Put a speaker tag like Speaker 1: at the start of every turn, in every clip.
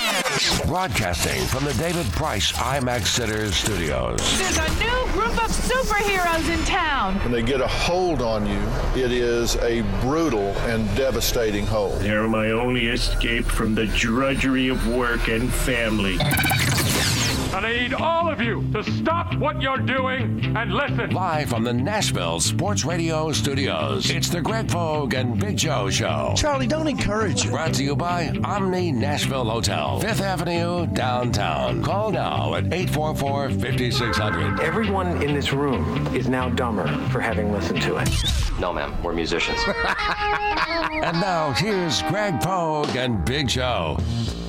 Speaker 1: Broadcasting from the David Price IMAX Center studios.
Speaker 2: There's a new group of superheroes in town.
Speaker 3: When they get a hold on you, it is a brutal and devastating hold.
Speaker 4: They're my only escape from the drudgery of work and family.
Speaker 5: And I need all of you to stop what you're doing and listen.
Speaker 1: Live from the Nashville Sports Radio studios, it's the Greg Pogue and Big Joe Show.
Speaker 6: Charlie, don't encourage it.
Speaker 1: Brought to you by Omni Nashville Hotel, 5th Avenue, downtown. Call now at 844-5600.
Speaker 7: Everyone in this room is now dumber for having listened to it.
Speaker 8: No, ma'am. We're musicians.
Speaker 1: And now, here's Greg Pogue and Big Joe.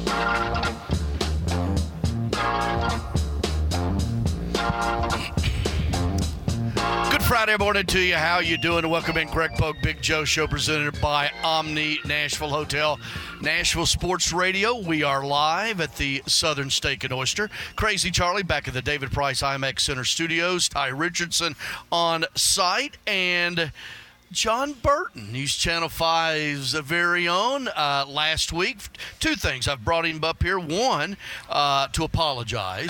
Speaker 9: Good Friday morning to you. How you doing? Welcome in, Greg Pogue, Big Joe Show, presented by Omni Nashville Hotel, Nashville Sports Radio. We are live at the Southern Steak and Oyster. Crazy Charlie back at the David Price IMAX Center studios. Ty Richardson on site, and John Burton, News Channel 5's very own. Last week, two things. I've brought him up here. One, to apologize.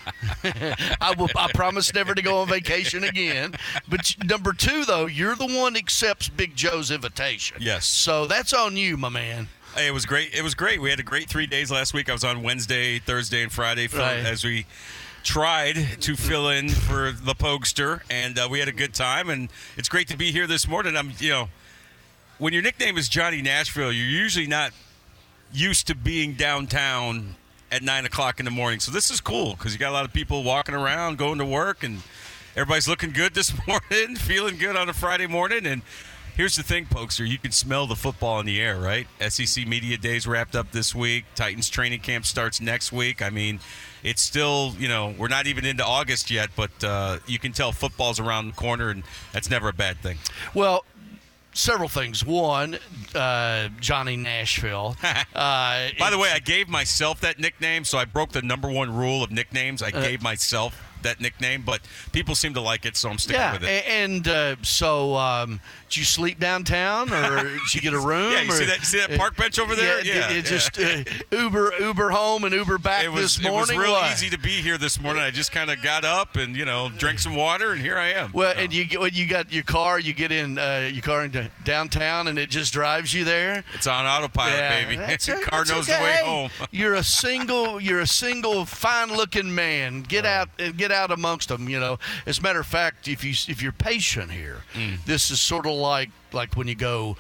Speaker 9: I promise never to go on vacation again. But number two, though, you're the one that accepts Big Joe's invitation.
Speaker 10: Yes.
Speaker 9: So that's on you, my man.
Speaker 10: Hey, it was great. It was great. We had a great 3 days last week. I was on Wednesday, Thursday, and Friday as we tried to fill in for the Pogster, and we had a good time, and it's great to be here this morning. When your nickname is Johnny Nashville, you're usually not used to being downtown at 9 o'clock in the morning, so this is cool because you got a lot of people walking around, going to work, and everybody's looking good this morning, feeling good on a Friday morning. And here's the thing, Pogster, you can smell the football in the air, right? SEC Media Days wrapped up this week. Titans training camp starts next week. I mean, it's still, we're not even into August yet, but you can tell football's around the corner, and that's never a bad thing.
Speaker 9: Well, several things. One, Johnny Nashville.
Speaker 10: By the way, I gave myself that nickname, so I broke the number one rule of nicknames. I gave myself that nickname, but people seem to like it, so I'm sticking with it.
Speaker 9: And so did you sleep downtown, or did you get a room?
Speaker 10: Yeah, you see that park bench over there?
Speaker 9: Yeah. Just Uber home and Uber back this morning?
Speaker 10: It was real easy to be here this morning. I just kind of got up and, drank some water, and here I am.
Speaker 9: Well, and when you got your car, you get in your car into downtown, and it just drives you there?
Speaker 10: It's on autopilot, baby. Your car knows the way home.
Speaker 9: You're a single fine-looking man. Get out amongst them, As a matter of fact, if you're patient here, this is sort of like when you go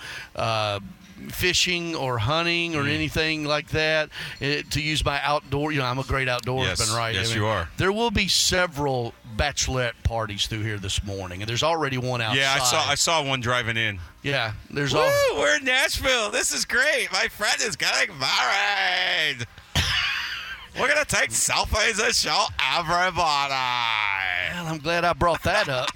Speaker 9: fishing or hunting or anything like that. To use my outdoor, I'm a great outdoorsman, right?
Speaker 10: Yes, you are.
Speaker 9: There will be several bachelorette parties through here this morning, and there's already one outside.
Speaker 10: Yeah, I saw one driving in.
Speaker 9: Yeah,
Speaker 10: we're in Nashville. This is great. My friend is getting married. We're going to take selfies and show everybody.
Speaker 9: Well, I'm glad I brought that up.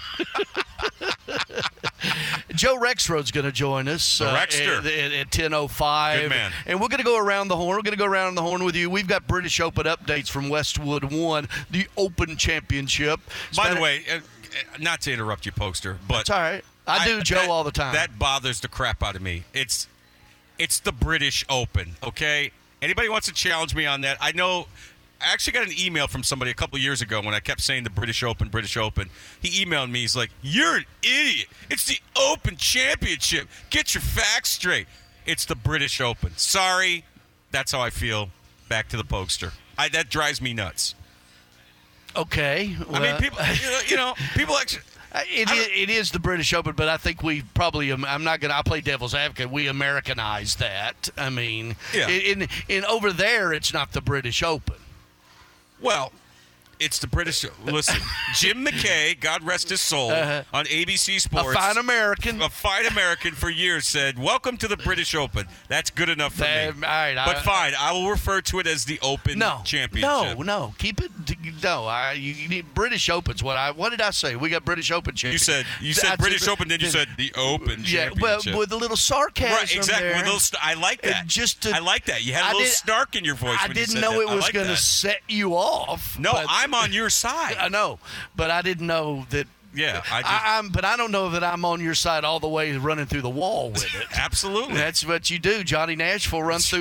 Speaker 9: Joe Rexroad's going to join us at 10:05.
Speaker 10: Good man.
Speaker 9: And we're going to go around the horn. We're going to go around the horn with you. We've got British Open updates from Westwood 1, the Open Championship.
Speaker 10: By the way, not to interrupt you, Pogster, but
Speaker 9: it's all right. I do Joe all the time.
Speaker 10: That bothers the crap out of me. It's the British Open, okay? Anybody wants to challenge me on that? I know I actually got an email from somebody a couple of years ago when I kept saying the British Open. He emailed me. He's like, "You're an idiot. It's the Open Championship. Get your facts straight. It's the British Open." Sorry. That's how I feel. Back to the Pogster. That drives me nuts.
Speaker 9: Okay. Well,
Speaker 10: I mean, people, people actually...
Speaker 9: It is the British Open, but I think we probably. I'll play devil's advocate. We Americanized that. I mean, in over there, it's not the British Open.
Speaker 10: Well, it's the British. Listen, Jim McKay, God rest his soul, on ABC Sports,
Speaker 9: a fine American
Speaker 10: for years said, "Welcome to the British Open." That's good enough for me.
Speaker 9: All right,
Speaker 10: but fine, I will refer to it as the Open Championship.
Speaker 9: No, keep it. No, you need British Open's what did I say? We got British Open Championship.
Speaker 10: You said British Open, then you said the Open Championship.
Speaker 9: Yeah, with a little sarcasm.
Speaker 10: Right, exactly.
Speaker 9: There.
Speaker 10: I like that. I like that. You had a little snark in your voice.
Speaker 9: I didn't know it was going to set you off.
Speaker 10: No, I'm on your side.
Speaker 9: I know, but I didn't know that
Speaker 10: Yeah.
Speaker 9: But I don't know that I'm on your side all the way running through the wall with it.
Speaker 10: Absolutely.
Speaker 9: That's what you do. Johnny Nashville runs.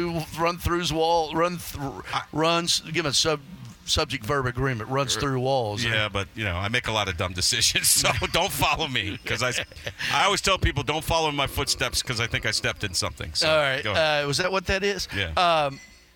Speaker 9: Give a subject verb agreement. Runs through walls.
Speaker 10: Yeah, but I make a lot of dumb decisions, so don't follow me because I always tell people don't follow in my footsteps because I think I stepped in something. So,
Speaker 9: all right. Was that what that is?
Speaker 10: Yeah.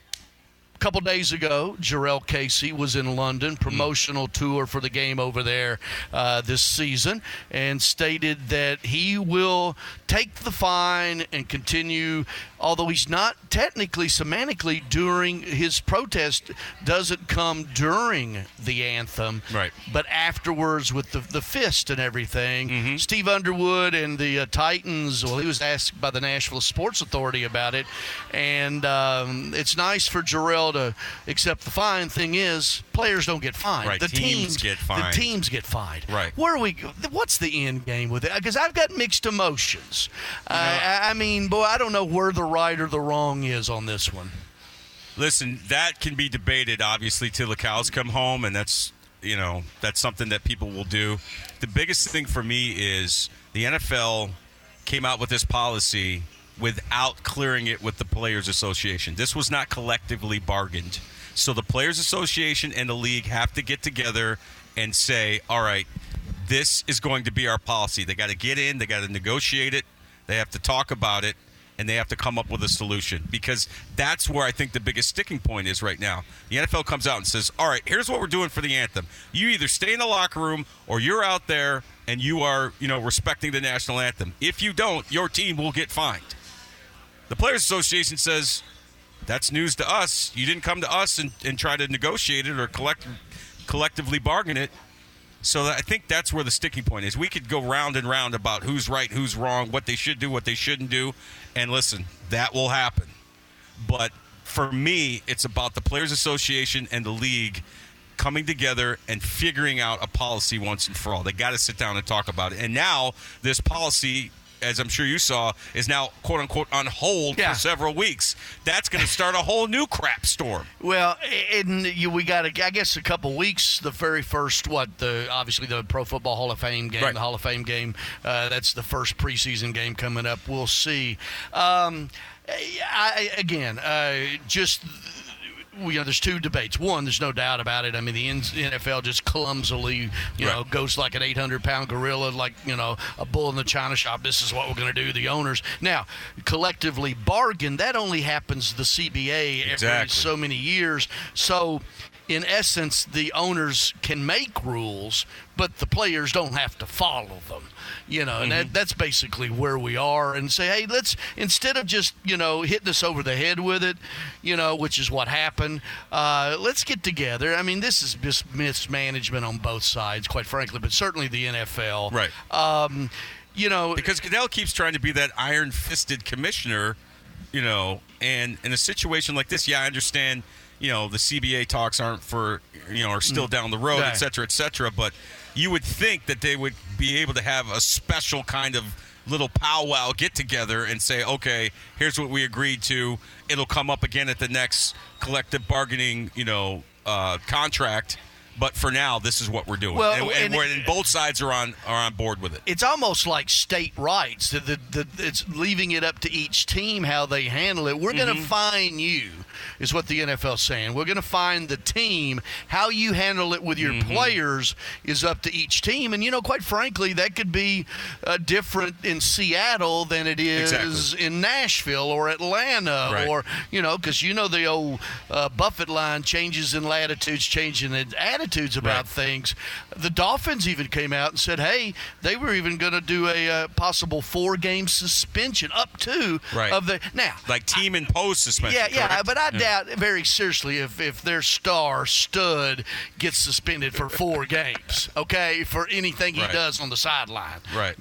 Speaker 9: A couple days ago, Jarrell Casey was in London, promotional tour for the game over there this season, and stated that he will take the fine and continue, although he's not technically, semantically, during his protest, doesn't come during the anthem,
Speaker 10: right?
Speaker 9: But afterwards with the fist and everything. Steve Underwood and the Titans, well, he was asked by the Nashville Sports Authority about it, and it's nice for Jarrell to accept the fine. Thing is, players don't get fined.
Speaker 10: Right.
Speaker 9: The teams
Speaker 10: get fined.
Speaker 9: The teams get fined.
Speaker 10: Right.
Speaker 9: What's the end game with it? Because I've got mixed emotions. I mean, boy, I don't know where the right or the wrong is on this one.
Speaker 10: Listen, that can be debated, obviously, till the cows come home, and that's something that people will do. The biggest thing for me is the NFL came out with this policy without clearing it with the Players Association. This was not collectively bargained. So the Players Association and the league have to get together and say, all right, this is going to be our policy. They got to get in, they got to negotiate it, they have to talk about it, and they have to come up with a solution, because that's where I think the biggest sticking point is right now. The NFL comes out and says, all right, here's what we're doing for the anthem. You either stay in the locker room or you're out there and you are, respecting the national anthem. If you don't, your team will get fined. The Players Association says, that's news to us. You didn't come to us and try to negotiate it or collectively bargain it. So I think that's where the sticking point is. We could go round and round about who's right, who's wrong, what they should do, what they shouldn't do. And listen, that will happen. But for me, it's about the Players Association and the league coming together and figuring out a policy once and for all. They got to sit down and talk about it. And now this policy, as I'm sure you saw, is now, quote-unquote, on hold for several weeks. That's going to start a whole new crap storm.
Speaker 9: Well, we got, I guess, a couple weeks, the very first, obviously the Pro Football Hall of Fame game,
Speaker 10: right.
Speaker 9: The Hall of Fame game. That's the first preseason game coming up. We'll see. There's two debates. One, there's no doubt about it. I mean, the NFL just clumsily, goes like an 800-pound gorilla, like, a bull in the china shop. This is what we're going to do, the owners. Now, collectively bargain, that only happens the CBA every so many years. So, in essence, the owners can make rules, but the players don't have to follow them. And that's basically where we are, and say, hey, let's, instead of just, hitting us over the head with it, which is what happened, let's get together. I mean, this is just mismanagement on both sides, quite frankly, but certainly the NFL.
Speaker 10: Right. Because Goodell keeps trying to be that iron-fisted commissioner, and in a situation like this, I understand, the CBA talks aren't for, are still down the road, et cetera, but you would think that they would be able to have a special kind of little powwow get-together and say, okay, here's what we agreed to. It'll come up again at the next collective bargaining, contract. But for now, this is what we're doing, and both sides are on board with it.
Speaker 9: It's almost like state rights. It's leaving it up to each team how they handle it. We're going to fine you, is what the NFL's saying. We're going to fine the team. How you handle it with your players is up to each team. And, quite frankly, that could be different in Seattle than it is in Nashville or Atlanta. Or, because the old Buffett line, changes in latitudes, changing in attitudes about things. The Dolphins even came out and said, hey, they were even going to do a possible 4-game suspension up to of the now,
Speaker 10: like team imposed suspension.
Speaker 9: But I doubt very seriously if their stud gets suspended for 4 games, for anything he does on the sideline.
Speaker 10: Right.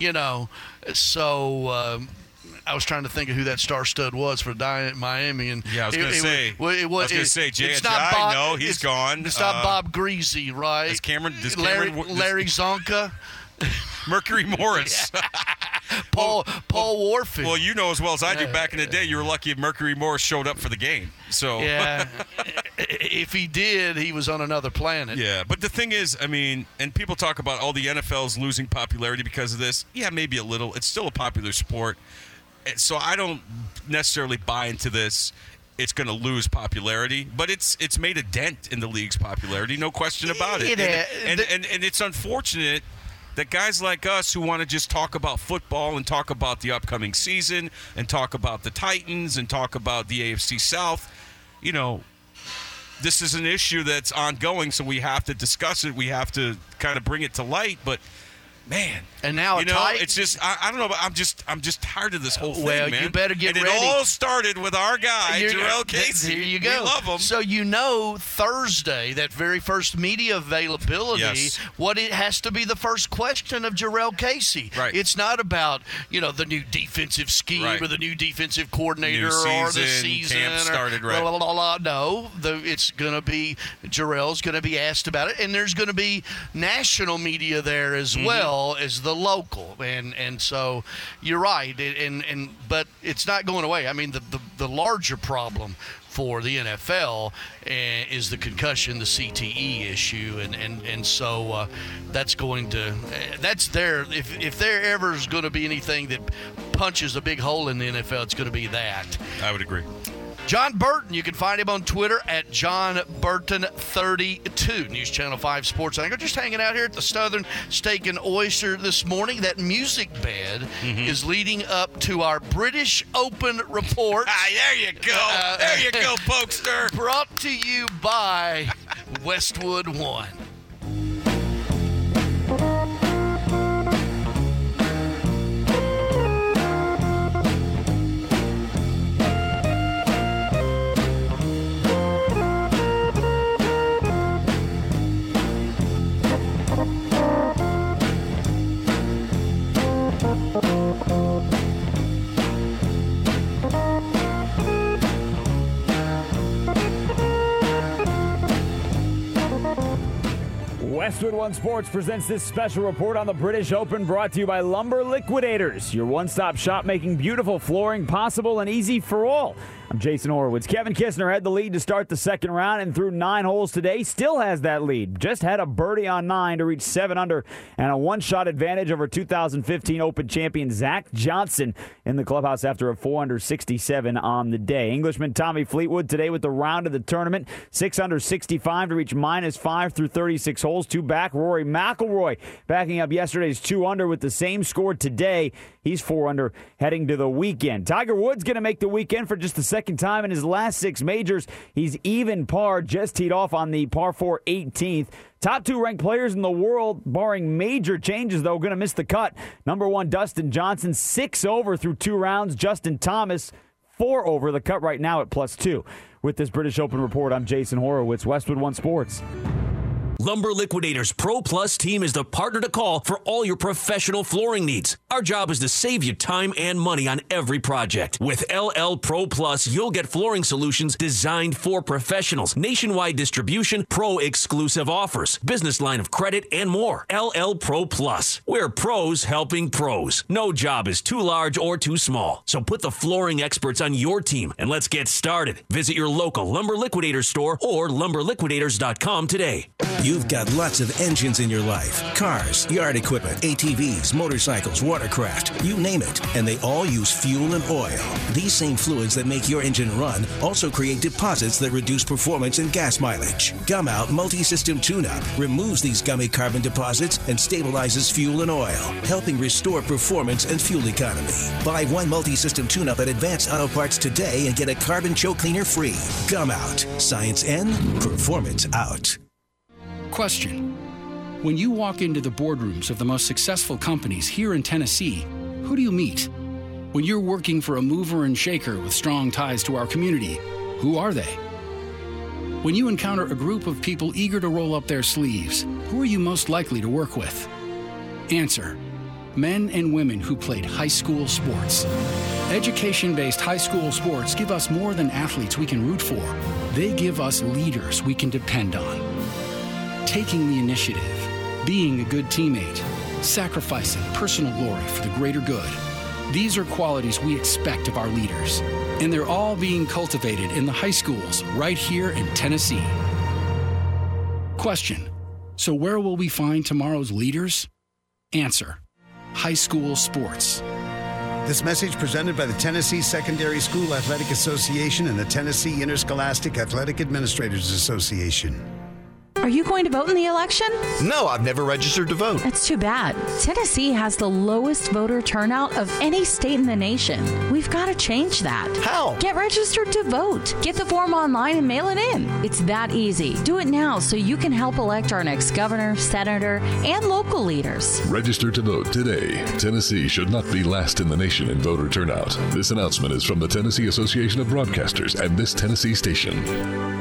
Speaker 9: So I was trying to think of who that star stud was for Miami, and
Speaker 10: I was going to say Jay Ajayi. No, he's gone.
Speaker 9: It's not Bob Greasy, right?
Speaker 10: Larry
Speaker 9: Zonka.
Speaker 10: Mercury Morris.
Speaker 9: Paul Warfield.
Speaker 10: Well, you know as well as I do, back in the day, you were lucky if Mercury Morris showed up for the game. So
Speaker 9: yeah, if he did, he was on another planet.
Speaker 10: Yeah, but the thing is, I mean, and people talk about all the NFL's losing popularity because of this. Yeah, maybe a little. It's still a popular sport. So I don't necessarily buy into this. It's going to lose popularity, but it's made a dent in the league's popularity, no question about it. And it's unfortunate that guys like us who want to just talk about football and talk about the upcoming season and talk about the Titans and talk about the AFC South, you know, this is an issue that's ongoing, so we have to discuss it. We have to kind of bring it to light, but man,
Speaker 9: and now
Speaker 10: it's just I don't know, but I'm just tired of this whole thing,
Speaker 9: well,
Speaker 10: man.
Speaker 9: You better get
Speaker 10: ready. It all started with our guy, Jurrell Casey.
Speaker 9: Here you go.
Speaker 10: We love him.
Speaker 9: So Thursday, that very first media availability,
Speaker 10: yes.
Speaker 9: What it has to be the first question of Jurrell Casey.
Speaker 10: Right.
Speaker 9: It's not about the new defensive scheme or the new defensive coordinator or the season.
Speaker 10: Camp started right.
Speaker 9: Blah, blah, blah, blah. No, it's going to be Jurrell's going to be asked about it, and there's going to be national media there as well as the local, and so you're right, but it's not going away. I mean, the larger problem for the NFL is the concussion, the CTE issue, and so that's there. If there ever is going to be anything that punches a big hole in the NFL, it's going to be that.
Speaker 10: I would agree.
Speaker 9: John Burton, you can find him on Twitter at JohnBurton32, News Channel 5 sports anchor. Just hanging out here at the Southern Steak and Oyster this morning. That music bed is leading up to our British Open report.
Speaker 10: There you go. There you go, Pokester.
Speaker 9: Brought to you by Westwood One.
Speaker 6: Westwood One Sports presents this special report on the British Open, brought to you by Lumber Liquidators, your one-stop shop making beautiful flooring possible and easy for all. I'm Jason Horowitz. Kevin Kistner had the lead to start the second round and through 9 holes today. Still has that lead. Just had a birdie on 9 to reach 7 under and a one-shot advantage over 2015 Open champion Zach Johnson in the clubhouse after a 467 on the day. Englishman Tommy Fleetwood today with the round of the tournament. 6 under 65 to reach -5 through 36 holes. 2 back. Rory McIlroy backing up yesterday's 2 under with the same score today. He's 4 under heading to the weekend. Tiger Woods going to make the weekend for just the second time in his last 6 majors. He's even par, just teed off on the par 4 18th. Top 2 ranked players in the world, barring major changes, though, going to miss the cut. Number 1, Dustin Johnson, 6 over through 2 rounds. Justin Thomas, 4 over, the cut right now at +2. With this British Open report, I'm Jason Horowitz, Westwood One Sports.
Speaker 8: Lumber Liquidators Pro Plus team is the partner to call for all your professional flooring needs. Our job is to save you time and money on every project. With LL Pro Plus, you'll get flooring solutions designed for professionals, nationwide distribution, pro exclusive offers, business line of credit, and more. LL Pro Plus. We're pros helping pros. No job is too large or too small. So put the flooring experts on your team and let's get started. Visit your local Lumber Liquidators store or lumberliquidators.com today.
Speaker 11: You've got lots of engines in your life. Cars, yard equipment, ATVs, motorcycles, watercraft, you name it. And they all use fuel and oil. These same fluids that make your engine run also create deposits that reduce performance and gas mileage. Gumout Multi-System Tune-Up removes these gummy carbon deposits and stabilizes fuel and oil, helping restore performance and fuel economy. Buy one Multi-System Tune-Up at Advanced Auto Parts today and get a carbon choke cleaner free. Gumout. Science in, performance out.
Speaker 12: Question. When you walk into the boardrooms of the most successful companies here in Tennessee, who do you meet? When you're working for a mover and shaker with strong ties to our community, who are they? When you encounter a group of people eager to roll up their sleeves, who are you most likely to work with? Answer. Men and women who played high school sports. Education-based high school sports give us more than athletes we can root for. They give us leaders we can depend on. Taking the initiative, being a good teammate, sacrificing personal glory for the greater good. These are qualities we expect of our leaders, and they're all being cultivated in the high schools right here in Tennessee. Question: so where will we find tomorrow's leaders? Answer: high school sports.
Speaker 13: This message presented by the Tennessee Secondary School Athletic Association and the Tennessee Interscholastic Athletic Administrators Association.
Speaker 14: Are you going to vote in the election?
Speaker 15: No, I've never registered to vote.
Speaker 14: That's too bad. Tennessee has the lowest voter turnout of any state in the nation. We've got to change that.
Speaker 15: How?
Speaker 14: Get registered to vote. Get the form online and mail it in. It's that easy. Do it now so you can help elect our next governor, senator, and local leaders.
Speaker 16: Register to vote today. Tennessee should not be last in the nation in voter turnout. This announcement is from the Tennessee Association of Broadcasters and this Tennessee station.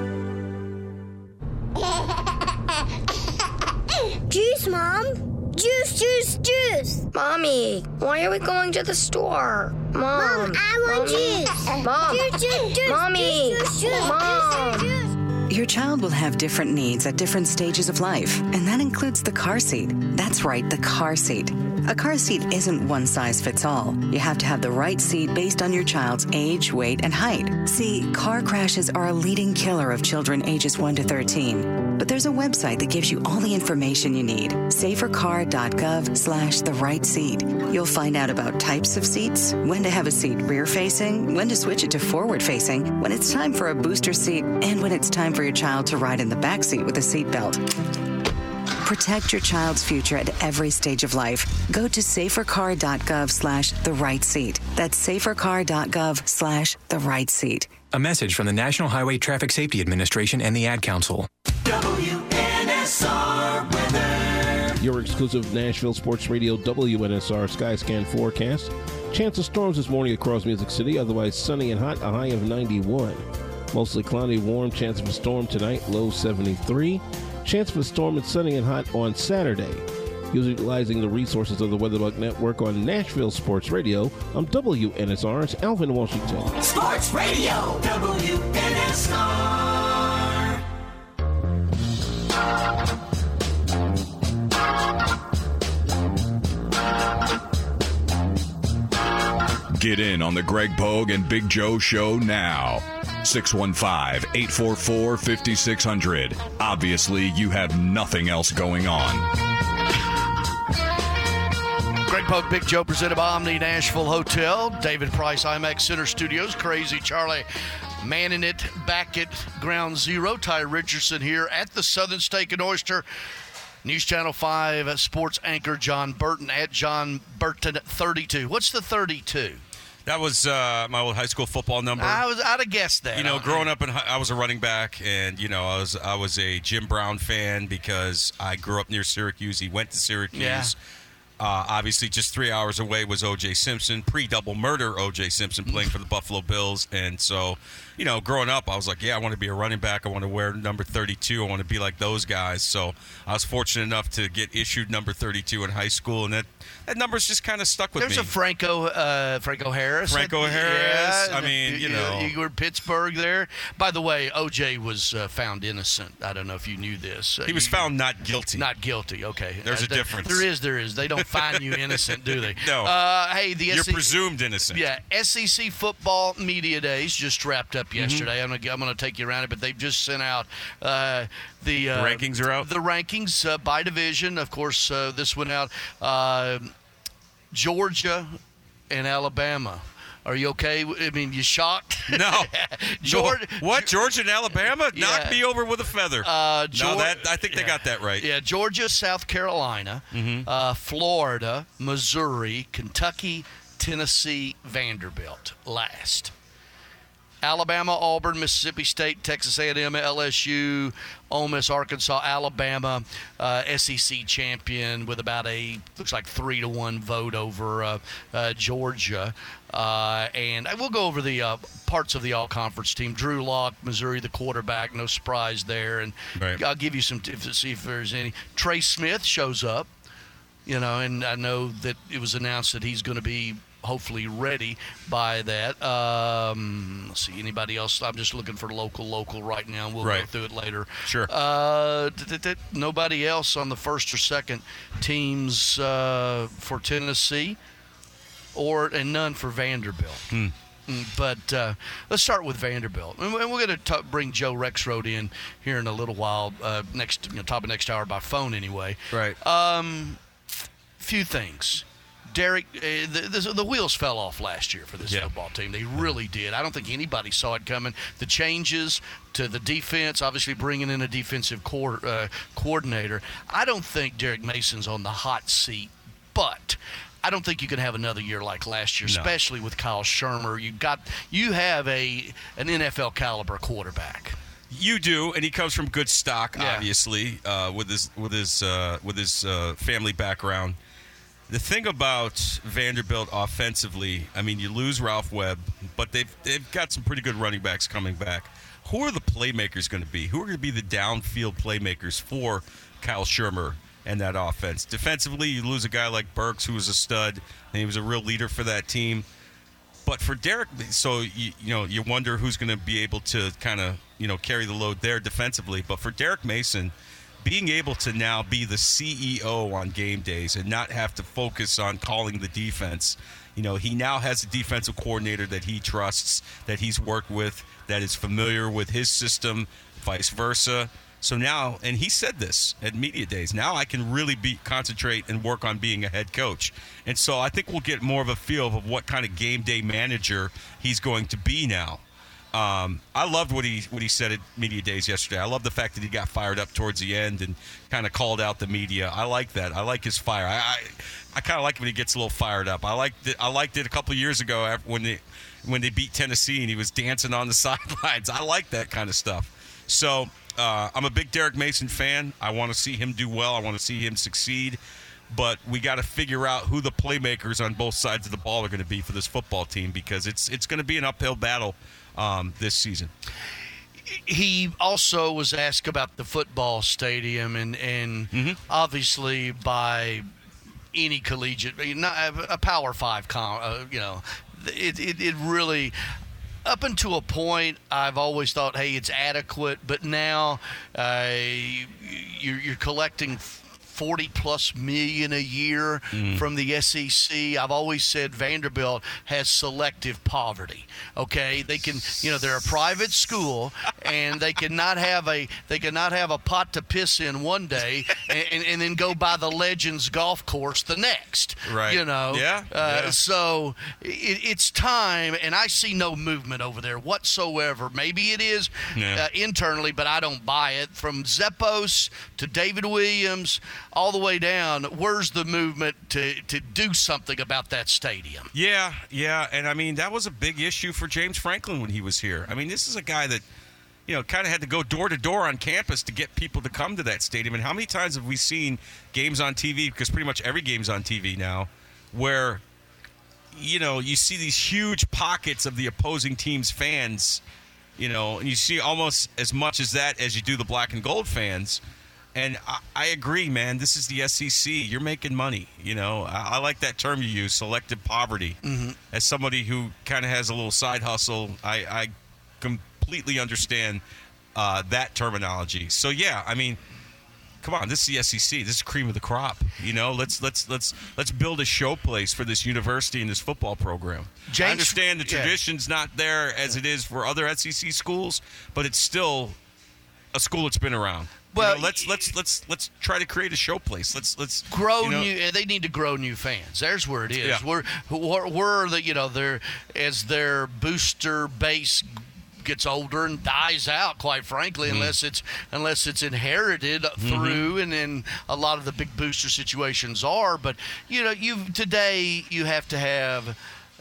Speaker 17: Juice, Mom. Juice. Mommy, why are we going to the store? Mom, I want juice. Mom. Juice. Mommy. Mom.
Speaker 18: Your child will have different needs at different stages of life, and that includes the car seat. That's right, the car seat. A car seat isn't one size fits all. You have to have the right seat based on your child's age, weight, and height. See, car crashes are a leading killer of children ages 1 to 13. But there's a website that gives you all the information you need. safercar.gov/the right seat. You'll find out about types of seats, when to have a seat rear facing, when to switch it to forward facing, when it's time for a booster seat, and when it's time for your child to ride in the back seat with a seatbelt. Protect your child's future at every stage of life. Go to safercar.gov/the right seat. That's safercar.gov/the right seat.
Speaker 19: A message from the National Highway Traffic Safety Administration and the Ad Council.
Speaker 20: WNSR weather.
Speaker 21: Your exclusive Nashville Sports Radio WNSR Skyscan forecast. Chance of storms this morning across Music City, otherwise sunny and hot, a high of 91. Mostly cloudy, warm, chance of a storm tonight, low 73. Chance for a storm and sunny and hot on Saturday. Utilizing the resources of the WeatherBug Network on Nashville Sports Radio, I'm WNSR's Alvin Washington.
Speaker 20: Sports Radio, WNSR.
Speaker 22: Get in on the Greg Pogue and Big Joe show now. 615-844-5600. Obviously, you have nothing else going on.
Speaker 9: Greg Pogue, Big Joe, presented by Omni Nashville Hotel. David Price, IMAX Center Studios. Crazy Charlie manning it back at Ground Zero. Ty Richardson here at the Southern Steak and Oyster. News Channel 5 sports anchor John Burton at John Burton 32. What's the 32?
Speaker 10: That was my old high school football number.
Speaker 9: I'd have guessed that.
Speaker 10: You know, growing up, I was a running back, and you know, I was a Jim Brown fan because I grew up near Syracuse. He went to Syracuse.
Speaker 9: Yeah.
Speaker 10: Obviously, just 3 hours away was O.J. Simpson, pre-double murder O.J. Simpson playing for the Buffalo Bills. And so, you know, growing up, I was like, yeah, I want to be a running back. I want to wear number 32. I want to be like those guys. So I was fortunate enough to get issued number 32 in high school, and that number's just kind of stuck with me.
Speaker 9: There's a Franco Harris.
Speaker 10: Franco Harris.
Speaker 9: Yeah,
Speaker 10: I mean, you know.
Speaker 9: You were in Pittsburgh there. By the way, O.J. was found innocent. I don't know if you knew this.
Speaker 10: He was found not guilty.
Speaker 9: Not guilty, okay.
Speaker 10: There's a difference.
Speaker 9: There is. They don't find you innocent, do they?
Speaker 10: No.
Speaker 9: Hey,
Speaker 10: you're presumed innocent.
Speaker 9: Yeah, SEC football media days just wrapped up yesterday. I'm gonna take you around it, but they've just sent out the
Speaker 10: rankings are out.
Speaker 9: The rankings by division. Of course, this went out. Georgia and Alabama. Are you okay? I mean, you shocked?
Speaker 10: No.
Speaker 9: Georgia,
Speaker 10: what? Georgia and Alabama?
Speaker 9: Yeah.
Speaker 10: Knock me over with a feather. I think they got that right.
Speaker 9: Yeah, Georgia, South Carolina, Florida, Missouri, Kentucky, Tennessee, Vanderbilt last. Alabama, Auburn, Mississippi State, Texas A&M, LSU, Ole Miss, Arkansas, Alabama, SEC champion with about looks like 3-1 vote over Georgia. And we'll go over the parts of the all-conference team. Drew Lock, Missouri, the quarterback, no surprise there. And I'll give you some tips to see if there's any. Trey Smith shows up, you know, and I know that it was announced that he's going to be hopefully ready by that. Let's see, anybody else? I'm just looking for local right now. We'll go through it later.
Speaker 10: Sure.
Speaker 9: Nobody else on the first or second teams for Tennessee, and none for Vanderbilt. But let's start with Vanderbilt, and we're going to bring Joe Rexroad in here in a little while. Top of next hour by phone anyway.
Speaker 10: Right.
Speaker 9: Few things. Derek, the wheels fell off last year for this football team. They really did. I don't think anybody saw it coming. The changes to the defense, obviously bringing in a defensive coordinator. I don't think Derek Mason's on the hot seat, but I don't think you can have another year like last year, especially with Kyle Shermer. You have an NFL caliber quarterback.
Speaker 10: You do, and he comes from good stock, obviously, with his family background. The thing about Vanderbilt offensively, I mean, you lose Ralph Webb, but they've got some pretty good running backs coming back. Who are the playmakers going to be? Who are going to be the downfield playmakers for Kyle Shermer and that offense? Defensively, you lose a guy like Burks, who was a stud, and he was a real leader for that team. But for Derek, so you wonder who's going to be able to kind of carry the load there defensively. But for Derek Mason, being able to now be the CEO on game days and not have to focus on calling the defense, he now has a defensive coordinator that he trusts, that he's worked with, that is familiar with his system, vice versa. So now, and he said this at media days, now I can really concentrate and work on being a head coach. And so I think we'll get more of a feel of what kind of game day manager he's going to be now. I loved what he said at media days yesterday. I love the fact that he got fired up towards the end and kind of called out the media. I like that. I like his fire. I kind of like when he gets a little fired up. I liked it a couple of years ago when they beat Tennessee and he was dancing on the sidelines. I like that kind of stuff. So I'm a big Derek Mason fan. I want to see him do well. I want to see him succeed. But we got to figure out who the playmakers on both sides of the ball are going to be for this football team, because it's going to be an uphill battle this season.
Speaker 9: He also was asked about the football stadium, and obviously by any collegiate, not a Power 5, it really, up until a point, I've always thought, hey, it's adequate. But now you're collecting $40+ million a year from the SEC. I've always said Vanderbilt has selective poverty. Okay, they can, they're a private school, and they cannot have a pot to piss in one day and then go by the Legends golf course the next.
Speaker 10: Right.
Speaker 9: So it's time, and I see no movement over there whatsoever. Maybe it is internally, but I don't buy it. From Zeppos to David Williams, all the way down, where's the movement to do something about that stadium?
Speaker 10: Yeah, and I mean, that was a big issue for James Franklin when he was here. I mean, this is a guy that, kind of had to go door to door on campus to get people to come to that stadium. And how many times have we seen games on TV, because pretty much every game's on TV now, where, you see these huge pockets of the opposing team's fans, and you see almost as much as that as you do the black and gold fans. And I agree, man. This is the SEC. You're making money. I like that term you use, selective poverty. As somebody who kind of has a little side hustle, I completely understand that terminology. So yeah, I mean, come on, this is the SEC. This is cream of the crop. Let's build a showplace for this university and this football program. I understand the tradition's not there as it is for other SEC schools, but it's still a school that's been around. Well, let's try to create a showplace. Let's
Speaker 9: grow new. They need to grow new fans. There's where it is.
Speaker 10: Yeah.
Speaker 9: We're the as their booster base gets older and dies out, quite frankly, unless it's inherited through, and then a lot of the big booster situations are. But today you have to have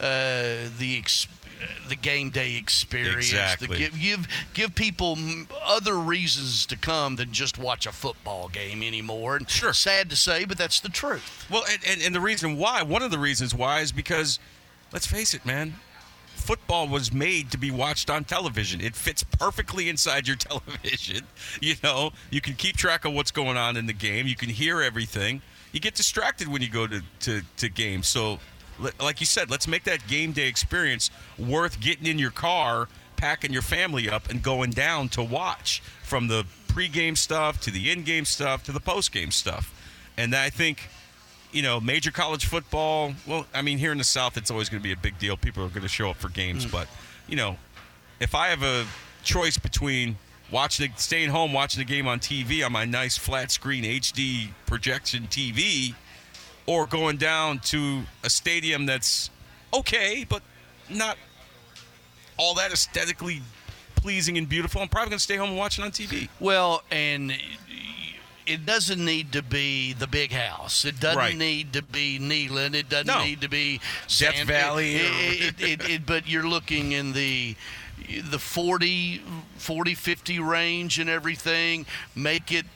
Speaker 9: the game day experience.
Speaker 10: Exactly.
Speaker 9: Give people other reasons to come than just watch a football game anymore. And
Speaker 10: sure,
Speaker 9: sad to say, but that's the truth.
Speaker 10: Well, and the reason why, one of the reasons why, is because, let's face it, man, football was made to be watched on television. It fits perfectly inside your television. You can keep track of what's going on in the game. You can hear everything. You get distracted when you go to games. So like you said, let's make that game day experience worth getting in your car, packing your family up, and going down to watch, from the pregame stuff to the in-game stuff to the post-game stuff. And I think, major college football, well, I mean, here in the South, it's always going to be a big deal. People are going to show up for games. But, if I have a choice between staying home, watching the game on TV on my nice flat screen HD projection TV, or going down to a stadium that's okay, but not all that aesthetically pleasing and beautiful, I'm probably going to stay home and watch it on TV.
Speaker 9: Well, and it doesn't need to be the big house. It doesn't need to be Neyland. It doesn't need to be
Speaker 10: Death Valley.
Speaker 9: But you're looking in the 40, 50 range and everything. Make it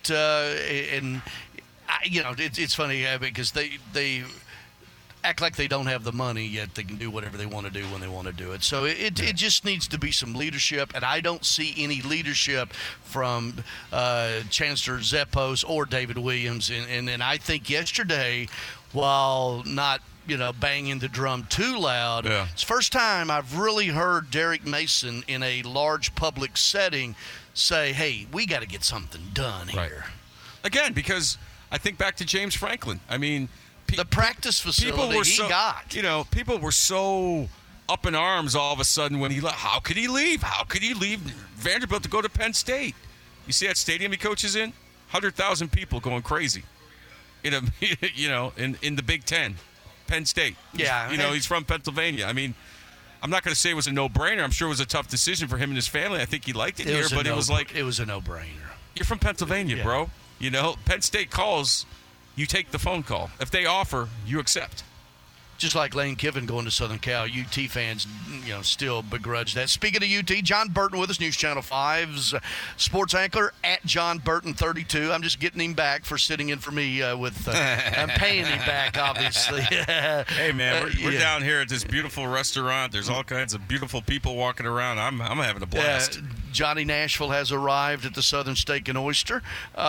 Speaker 9: it's funny because they act like they don't have the money, yet they can do whatever they want to do when they want to do it. So it just needs to be some leadership, and I don't see any leadership from Chancellor Zeppos or David Williams. And I think yesterday, while not banging the drum too loud, it's the first time I've really heard Derek Mason in a large public setting say, hey, we got to get something done here.
Speaker 10: Right. Again, because I think back to James Franklin. I mean,
Speaker 9: the practice facility
Speaker 10: people were so up in arms all of a sudden when he left. How could he leave? How could he leave Vanderbilt to go to Penn State? You see that stadium he coaches in? 100,000 people going crazy. In the Big Ten, Penn State.
Speaker 9: Yeah.
Speaker 10: He's from Pennsylvania. I mean, I'm not going to say it was a no-brainer. I'm sure it was a tough decision for him and his family. I think he liked it here, but it was like,
Speaker 9: it was a no-brainer.
Speaker 10: You're from Pennsylvania, bro. Penn State calls, you take the phone call. If they offer, you accept.
Speaker 9: Just like Lane Kiffin going to Southern Cal, UT fans, still begrudge that. Speaking of UT, John Burton with us, News Channel 5's sports anchor at John Burton 32. I'm just getting him back for sitting in for me with. I'm paying him back, obviously.
Speaker 10: Hey man, we're down here at this beautiful restaurant. There's all kinds of beautiful people walking around. I'm having a blast.
Speaker 9: Johnny Nashville has arrived at the Southern Steak and Oyster.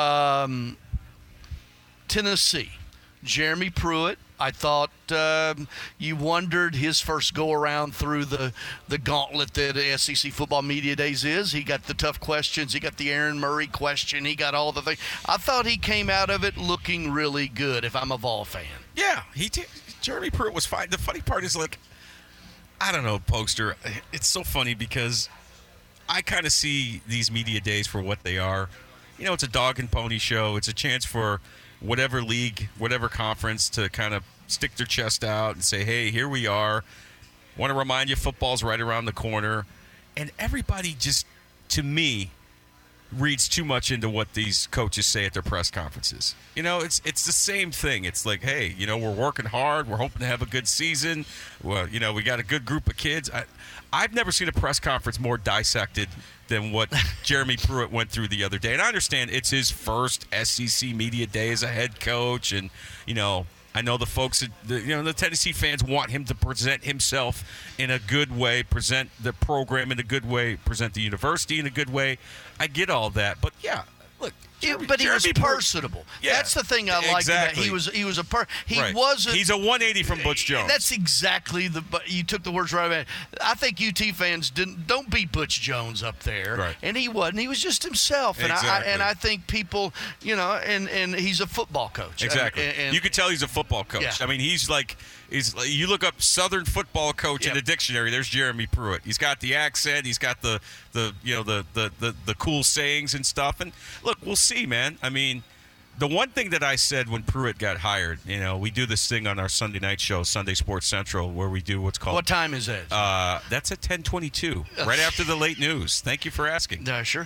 Speaker 9: Tennessee, Jeremy Pruitt. I thought you wondered his first go-around through the gauntlet that SEC Football Media Days is. He got the tough questions. He got the Aaron Murray question. He got all the things. I thought he came out of it looking really good, if I'm a Vol fan.
Speaker 10: Yeah, Jeremy Pruitt was fine. The funny part is, I don't know, Pokester. It's so funny because I kind of see these media days for what they are. It's a dog and pony show. It's a chance for whatever league, whatever conference to kind of stick their chest out and say, hey, here we are. Want to remind you football's right around the corner. And everybody just, to me, reads too much into what these coaches say at their press conferences. It's the same thing. It's like, hey, we're working hard. We're hoping to have a good season. Well, we got a good group of kids. I've never seen a press conference more dissected than what Jeremy Pruitt went through the other day. And I understand it's his first SEC media day as a head coach. And, I know the folks, the Tennessee fans want him to present himself in a good way, present the program in a good way, present the university in a good way. I get all that. But, yeah, look.
Speaker 9: But he was personable.
Speaker 10: Yeah,
Speaker 9: that's the thing I like.
Speaker 10: Exactly.
Speaker 9: He
Speaker 10: Right.
Speaker 9: wasn't.
Speaker 10: He's a 180 from Butch Jones.
Speaker 9: That's exactly you took the words right out. I think UT fans don't beat Butch Jones up there,
Speaker 10: right.
Speaker 9: And he wasn't. He was just himself.
Speaker 10: Exactly.
Speaker 9: And I think people, and he's a football coach.
Speaker 10: Exactly.
Speaker 9: And
Speaker 10: you could tell he's a football coach.
Speaker 9: Yeah.
Speaker 10: I mean, you look up Southern football coach in the dictionary. There's Jeremy Pruitt. He's got the accent. He's got the cool sayings and stuff. And look, we'll see, man. I mean, the one thing that I said when Pruitt got hired, we do this thing on our Sunday night show, Sunday Sports Central, where we do what's called.
Speaker 9: What time is it?
Speaker 10: That's at 10:22, right after the late news. Thank you for asking.
Speaker 9: Sure.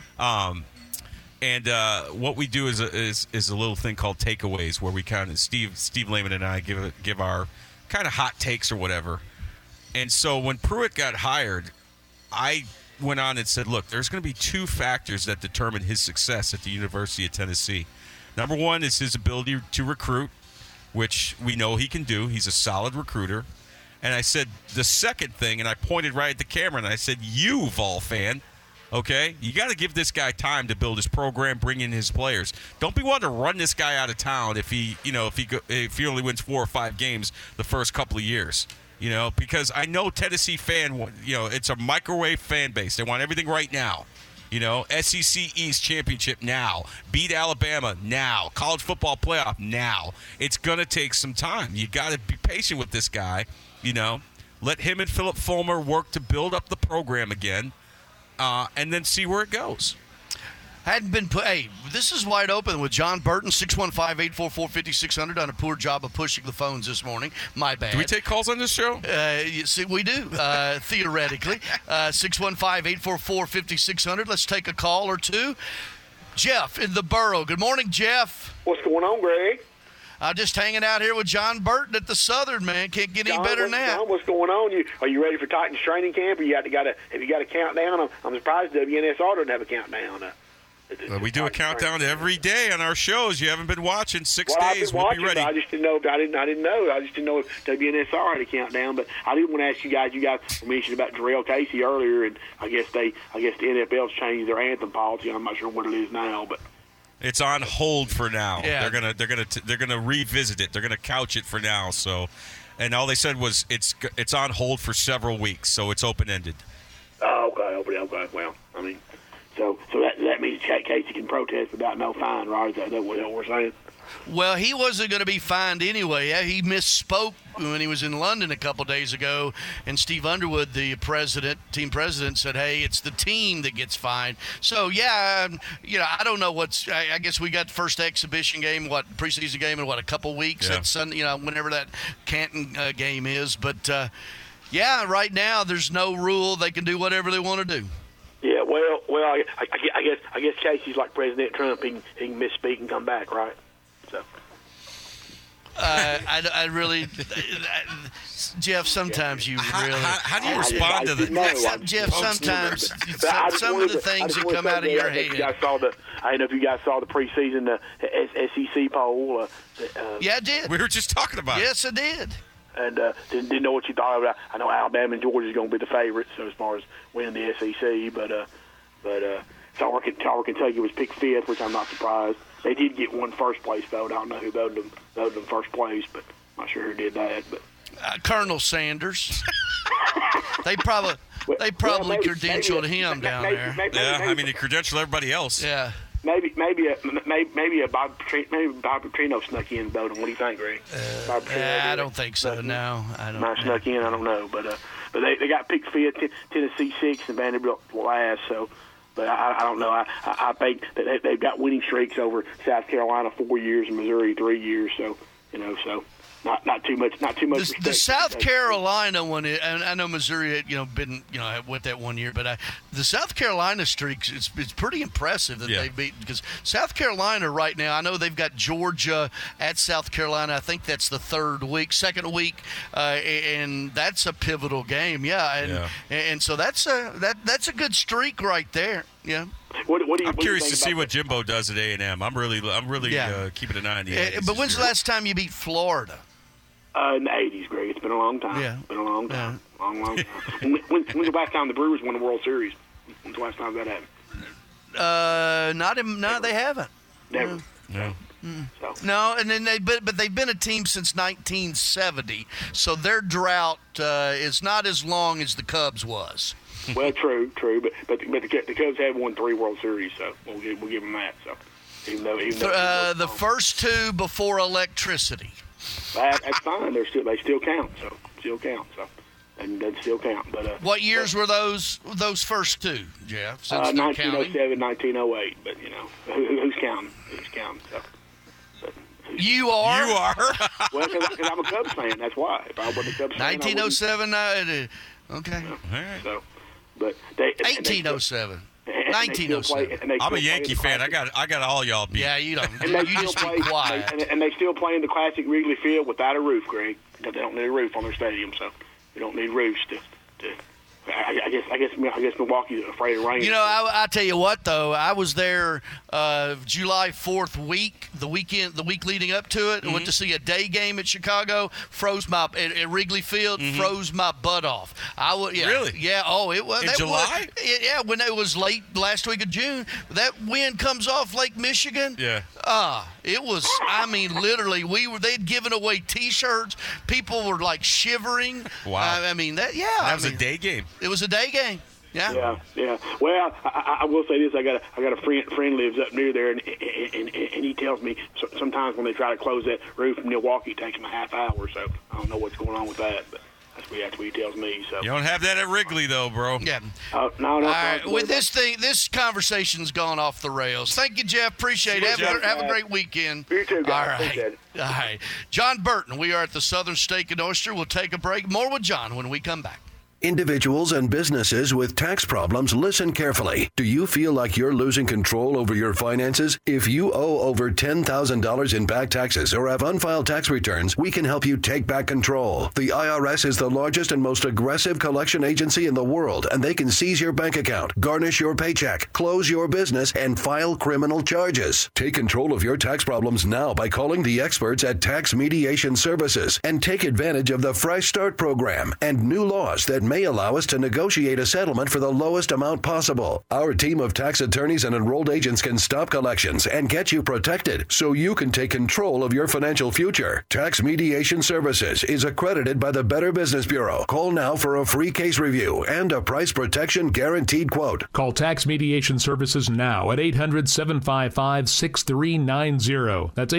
Speaker 10: And what we do is a little thing called takeaways, where we kind of Steve Lehman and I give our kind of hot takes or whatever. And so when Pruitt got hired, I went on and said, look, there's going to be two factors that determine his success at the University of Tennessee. Number one is his ability to recruit, which we know he can do. He's a solid recruiter. And I said the second thing, and I pointed right at the camera, and I said, you, Vol fan, Okay, you got to give this guy time to build his program, bring in his players. Don't be wanting to run this guy out of town if he only wins 4 or 5 games the first couple of years. Because I know Tennessee fan, it's a microwave fan base. They want everything right now. SEC East championship now. Beat Alabama now. College football playoff now. It's going to take some time. You got to be patient with this guy. Let him and Philip Fulmer work to build up the program again. And then see where it goes.
Speaker 9: Hadn't been put. Hey, this is wide open with John Burton, 615-844-5600. Done a poor job of pushing the phones this morning. My bad.
Speaker 10: Do we take calls on this show?
Speaker 9: See, we do, theoretically. 615-844-5600. Let's take a call or two. Jeff in the Borough. Good morning, Jeff.
Speaker 2: What's going on, Greg?
Speaker 9: Just hanging out here with John Burton at the Southern, man. Can't get any better than that.
Speaker 2: John, what's going on? Are you ready for Titans training camp? Or have you got a countdown? I'm surprised WNSR doesn't have a countdown.
Speaker 10: We do a countdown every day on our shows. You haven't been watching 6
Speaker 2: days.
Speaker 10: I've been watching,
Speaker 2: we'll be ready. I just didn't know. I didn't know. I just didn't know if WNSR had a countdown. But I did want to ask you guys. You guys mentioned about Jarrell Casey earlier, and I guess the NFL's changed their anthem policy. I'm not sure what it is now, but.
Speaker 10: It's on hold for now.
Speaker 9: Yeah.
Speaker 10: They're gonna revisit it. They're gonna couch it for now. So, and all they said was it's on hold for several weeks. So it's open ended.
Speaker 2: Oh, okay. Well, I mean, so that means Casey can protest without no fine, right? Is that what we're saying?
Speaker 9: Well, he wasn't going to be fined anyway. He misspoke when he was in London a couple days ago, and Steve Underwood, the team president, said, hey, it's the team that gets fined. So, yeah, I don't know I guess we got the first exhibition game, preseason game in a couple weeks.
Speaker 10: Yeah.
Speaker 9: That's Sunday, whenever that Canton game is. But, right now there's no rule. They can do whatever they want to do.
Speaker 2: Yeah, well, I guess Casey's like President Trump. He can misspeak and come back, right? So.
Speaker 9: I really, Jeff. Sometimes you really.
Speaker 10: How do you respond to
Speaker 9: that? Jeff, sometimes some of the things that come out of your head.
Speaker 2: I don't know if you guys saw the preseason SEC poll.
Speaker 9: Yeah, I did.
Speaker 10: We were just talking about it.
Speaker 9: Yes, I did.
Speaker 2: And didn't know what you thought about. I know Alabama and Georgia is going to be the favorites, so as far as winning the SEC, but Kentucky was picked 5th, which I'm not surprised. They did get one first place vote. I don't know who voted them first place, but I'm not sure who did that. But
Speaker 9: Colonel Sanders. They probably credentialed him down there.
Speaker 10: He credentialed everybody else.
Speaker 9: Yeah.
Speaker 2: Maybe a Bob Petrino snuck in voting. What do you think, Greg?
Speaker 9: I don't think so. No, I don't.
Speaker 2: Might snuck in. I don't know, but they got picked 5th, Tennessee 6th, and Vanderbilt last. So, but I don't know. I think that they've got winning streaks over South Carolina 4 years and Missouri 3 years. So Not too much.
Speaker 9: The South Carolina one, and I know Missouri had went that 1 year, but the South Carolina streak it's pretty impressive that they've beaten, because South Carolina right now, I know they've got Georgia at South Carolina. I think that's the second week, and that's a pivotal game. And so that's a good streak right there. Yeah.
Speaker 10: I'm curious to see what Jimbo does at A&M. I'm really keeping an eye on the Aggies.
Speaker 9: But when's the last time you beat Florida?
Speaker 2: In the 80s, Greg. It's been a long time.
Speaker 9: Yeah.
Speaker 2: It's been a long time. Long time. When's the last time the Brewers won the World Series? When's the last time that happened?
Speaker 9: No, they haven't.
Speaker 2: Never.
Speaker 10: No.
Speaker 2: So.
Speaker 9: No, and then but they've been a team since 1970, so their drought is not as long as the Cubs was.
Speaker 2: Well, true, but the Cubs have won 3 World Series, so we'll give them that. So even though
Speaker 9: the first 2 before electricity.
Speaker 2: That's fine. They still count. And they still count. But
Speaker 9: what years were those first 2, Jeff? Since
Speaker 2: 1907, 1908. But who's counting? So.
Speaker 9: You are.
Speaker 2: Well, because I'm a Cubs fan. That's why. If I wasn't a Cubs fan,
Speaker 9: 1907. Okay.
Speaker 10: All right.
Speaker 2: So, but
Speaker 9: 1807. 1907.
Speaker 10: I'm a Yankee fan. I got all y'all beat.
Speaker 9: Yeah, you don't. You just be quiet.
Speaker 2: And they still play in the classic Wrigley Field without a roof, Greg. They don't need a roof on their stadium, so they don't need roofs to I guess Milwaukee's afraid of rain.
Speaker 9: You know, I tell you what, though, I was there July 4th week, the week leading up to it. I went to see a day game at Chicago. At Wrigley Field, froze my butt off. Really? Yeah. Oh, it was
Speaker 10: in July.
Speaker 9: When it was late last week of June, that wind comes off Lake Michigan.
Speaker 10: Yeah.
Speaker 9: It was. I mean, literally, they'd given away T-shirts. People were like shivering.
Speaker 10: Wow.
Speaker 9: I mean that. Yeah.
Speaker 10: That was a day game.
Speaker 9: It was a day game. Yeah.
Speaker 2: Well, I will say this: I got a friend lives up near there, and he tells me sometimes when they try to close that roof in Milwaukee, it takes them a half hour. So I don't know what's going on with that, but that's what he tells me. So
Speaker 10: you don't have that at Wrigley, though, bro.
Speaker 9: Yeah.
Speaker 2: No. All
Speaker 9: right. With this conversation's gone off the rails. Thank you, Jeff. Appreciate it. Have a great weekend.
Speaker 2: You too, guys.
Speaker 9: All right.
Speaker 2: Appreciate it.
Speaker 9: All right. John Burton. We are at the Southern Steak and Oyster. We'll take a break. More with John when we come back.
Speaker 1: Individuals and businesses with tax problems, listen carefully. Do you feel like you're losing control over your finances? If you owe over $10,000 in back taxes or have unfiled tax returns, we can help you take back control. The IRS is the largest and most aggressive collection agency in the world, and they can seize your bank account, garnish your paycheck, close your business, and file criminal charges. Take control of your tax problems now by calling the experts at Tax Mediation Services and take advantage of the Fresh Start program and new laws that may allow us to negotiate a settlement for the lowest amount possible. Our team of tax attorneys and enrolled agents can stop collections and get you protected so you can take control of your financial future. Tax Mediation Services is accredited by the Better Business Bureau. Call now for a free case review and a price protection guaranteed quote.
Speaker 3: Call Tax Mediation Services now at 800-755-6390. That's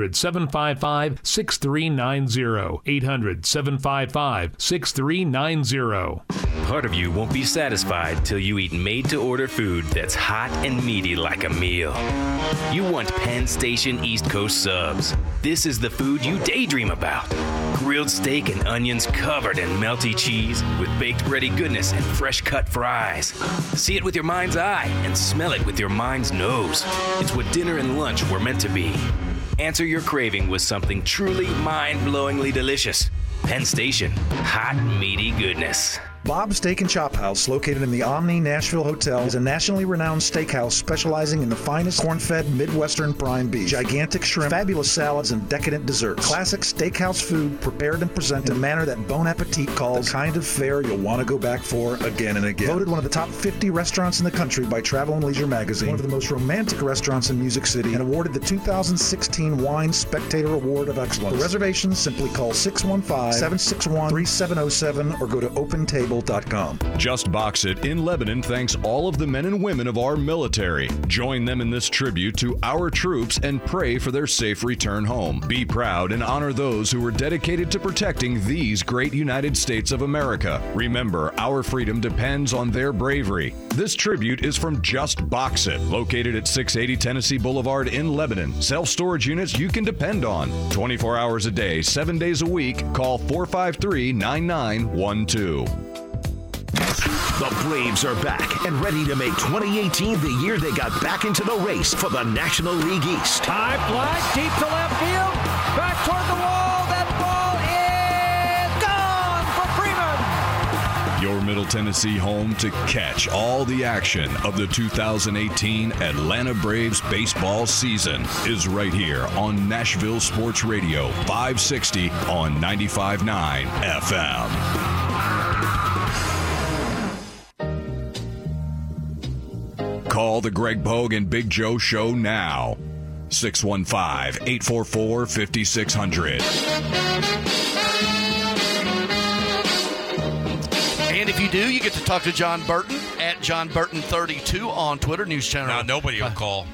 Speaker 3: 800-755-6390. 800-755-6390.
Speaker 4: Part of you won't be satisfied till you eat made-to-order food that's hot and meaty like a meal. You want Penn Station East Coast subs. This is the food you daydream about. Grilled steak and onions covered in melty cheese with baked ready goodness and fresh-cut fries. See it with your mind's eye and smell it with your mind's nose. It's what dinner and lunch were meant to be. Answer your craving with something truly mind-blowingly delicious. Penn Station, hot, meaty goodness.
Speaker 23: Bob's Steak and Chop House, located in the Omni Nashville Hotel, is a nationally renowned steakhouse specializing in the finest corn-fed Midwestern prime beef, gigantic shrimp, fabulous salads, and decadent desserts. Classic steakhouse food prepared and presented in a manner that Bon Appetit calls the kind of fare you'll want to go back for again and again. Voted one of the top 50 restaurants in the country by Travel and Leisure magazine, one of the most romantic restaurants in Music City, and awarded the 2016 Wine Spectator Award of Excellence. For reservations, simply call 615-761-3707 or go to OpenTable.
Speaker 22: Just Box It in Lebanon thanks all of the men and women of our military. Join them in this tribute to our troops and pray for their safe return home. Be proud and honor those who were dedicated to protecting these great United States of America. Remember, our freedom depends on their bravery. This tribute is from Just Box It, located at 680 Tennessee Boulevard in Lebanon. Self-storage units you can depend on. 24 hours a day, 7 days a week. Call 453-9912.
Speaker 24: The Braves are back and ready to make 2018 the year they got back into the race for the National League East.
Speaker 25: High fly, deep to left field, back toward the wall. That ball is gone for Freeman.
Speaker 22: Your Middle Tennessee home to catch all the action of the 2018 Atlanta Braves baseball season is right here on Nashville Sports Radio 560 on 95.9 FM. Call the Greg Pogue and Big Joe Show now. 615-844-5600.
Speaker 9: And if you do, you get to talk to John Burton at John Burton32 on Twitter, News Channel.
Speaker 10: No, nobody will call.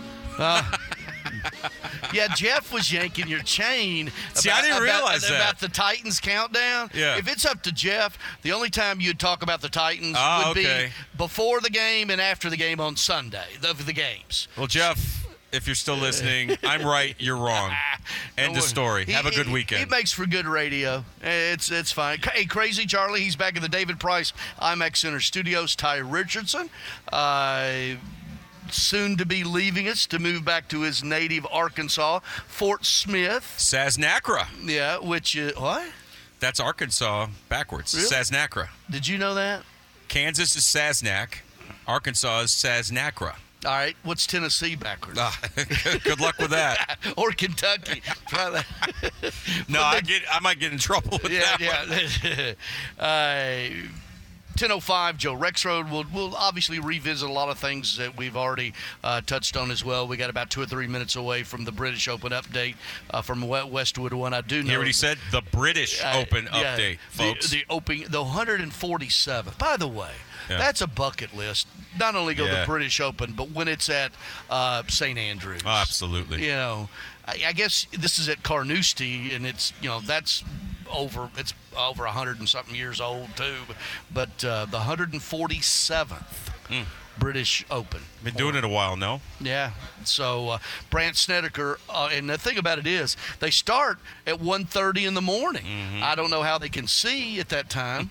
Speaker 9: Yeah, Jeff was yanking your chain.
Speaker 10: See, I didn't realize that.
Speaker 9: About the Titans countdown.
Speaker 10: Yeah.
Speaker 9: If it's up to Jeff, the only time you'd talk about the Titans would be before the game and after the game on Sunday, of the games.
Speaker 10: Well, Jeff, if you're still listening, I'm right, you're wrong. End of story. Have a good weekend.
Speaker 9: It makes for good radio. It's fine. Hey, Crazy Charlie, he's back at the David Price IMAX Center Studios. Ty Richardson, soon to be leaving us to move back to his native Arkansas, Fort Smith.
Speaker 10: Saznacra.
Speaker 9: Yeah, which what?
Speaker 10: That's Arkansas backwards.
Speaker 9: Really?
Speaker 10: Saznacra.
Speaker 9: Did you know that?
Speaker 10: Kansas is Sasnak. Arkansas is Sasnacra.
Speaker 9: All right. What's Tennessee backwards?
Speaker 10: Good luck with that.
Speaker 9: Or Kentucky.
Speaker 10: No, I might get in trouble with that.
Speaker 9: Yeah. 10:05, Joe Rexrode. We'll obviously revisit a lot of things that we've already touched on as well. We got about 2 or 3 minutes away from the British Open update from Westwood One. I do know.
Speaker 10: You already said the British Open update, folks.
Speaker 9: The 147th. By the way, that's a bucket list. Not only go to the British Open, but when it's at St. Andrews.
Speaker 10: Oh, absolutely.
Speaker 9: You know, I guess this is at Carnoustie, and it's that's over. It's over 100 and something years old too, but the 147th British Open.
Speaker 10: Been doing it a while, no?
Speaker 9: Yeah. So Brandt Snedeker, and the thing about it is they start at 1:30 in the morning.
Speaker 10: Mm-hmm.
Speaker 9: I don't know how they can see at that time.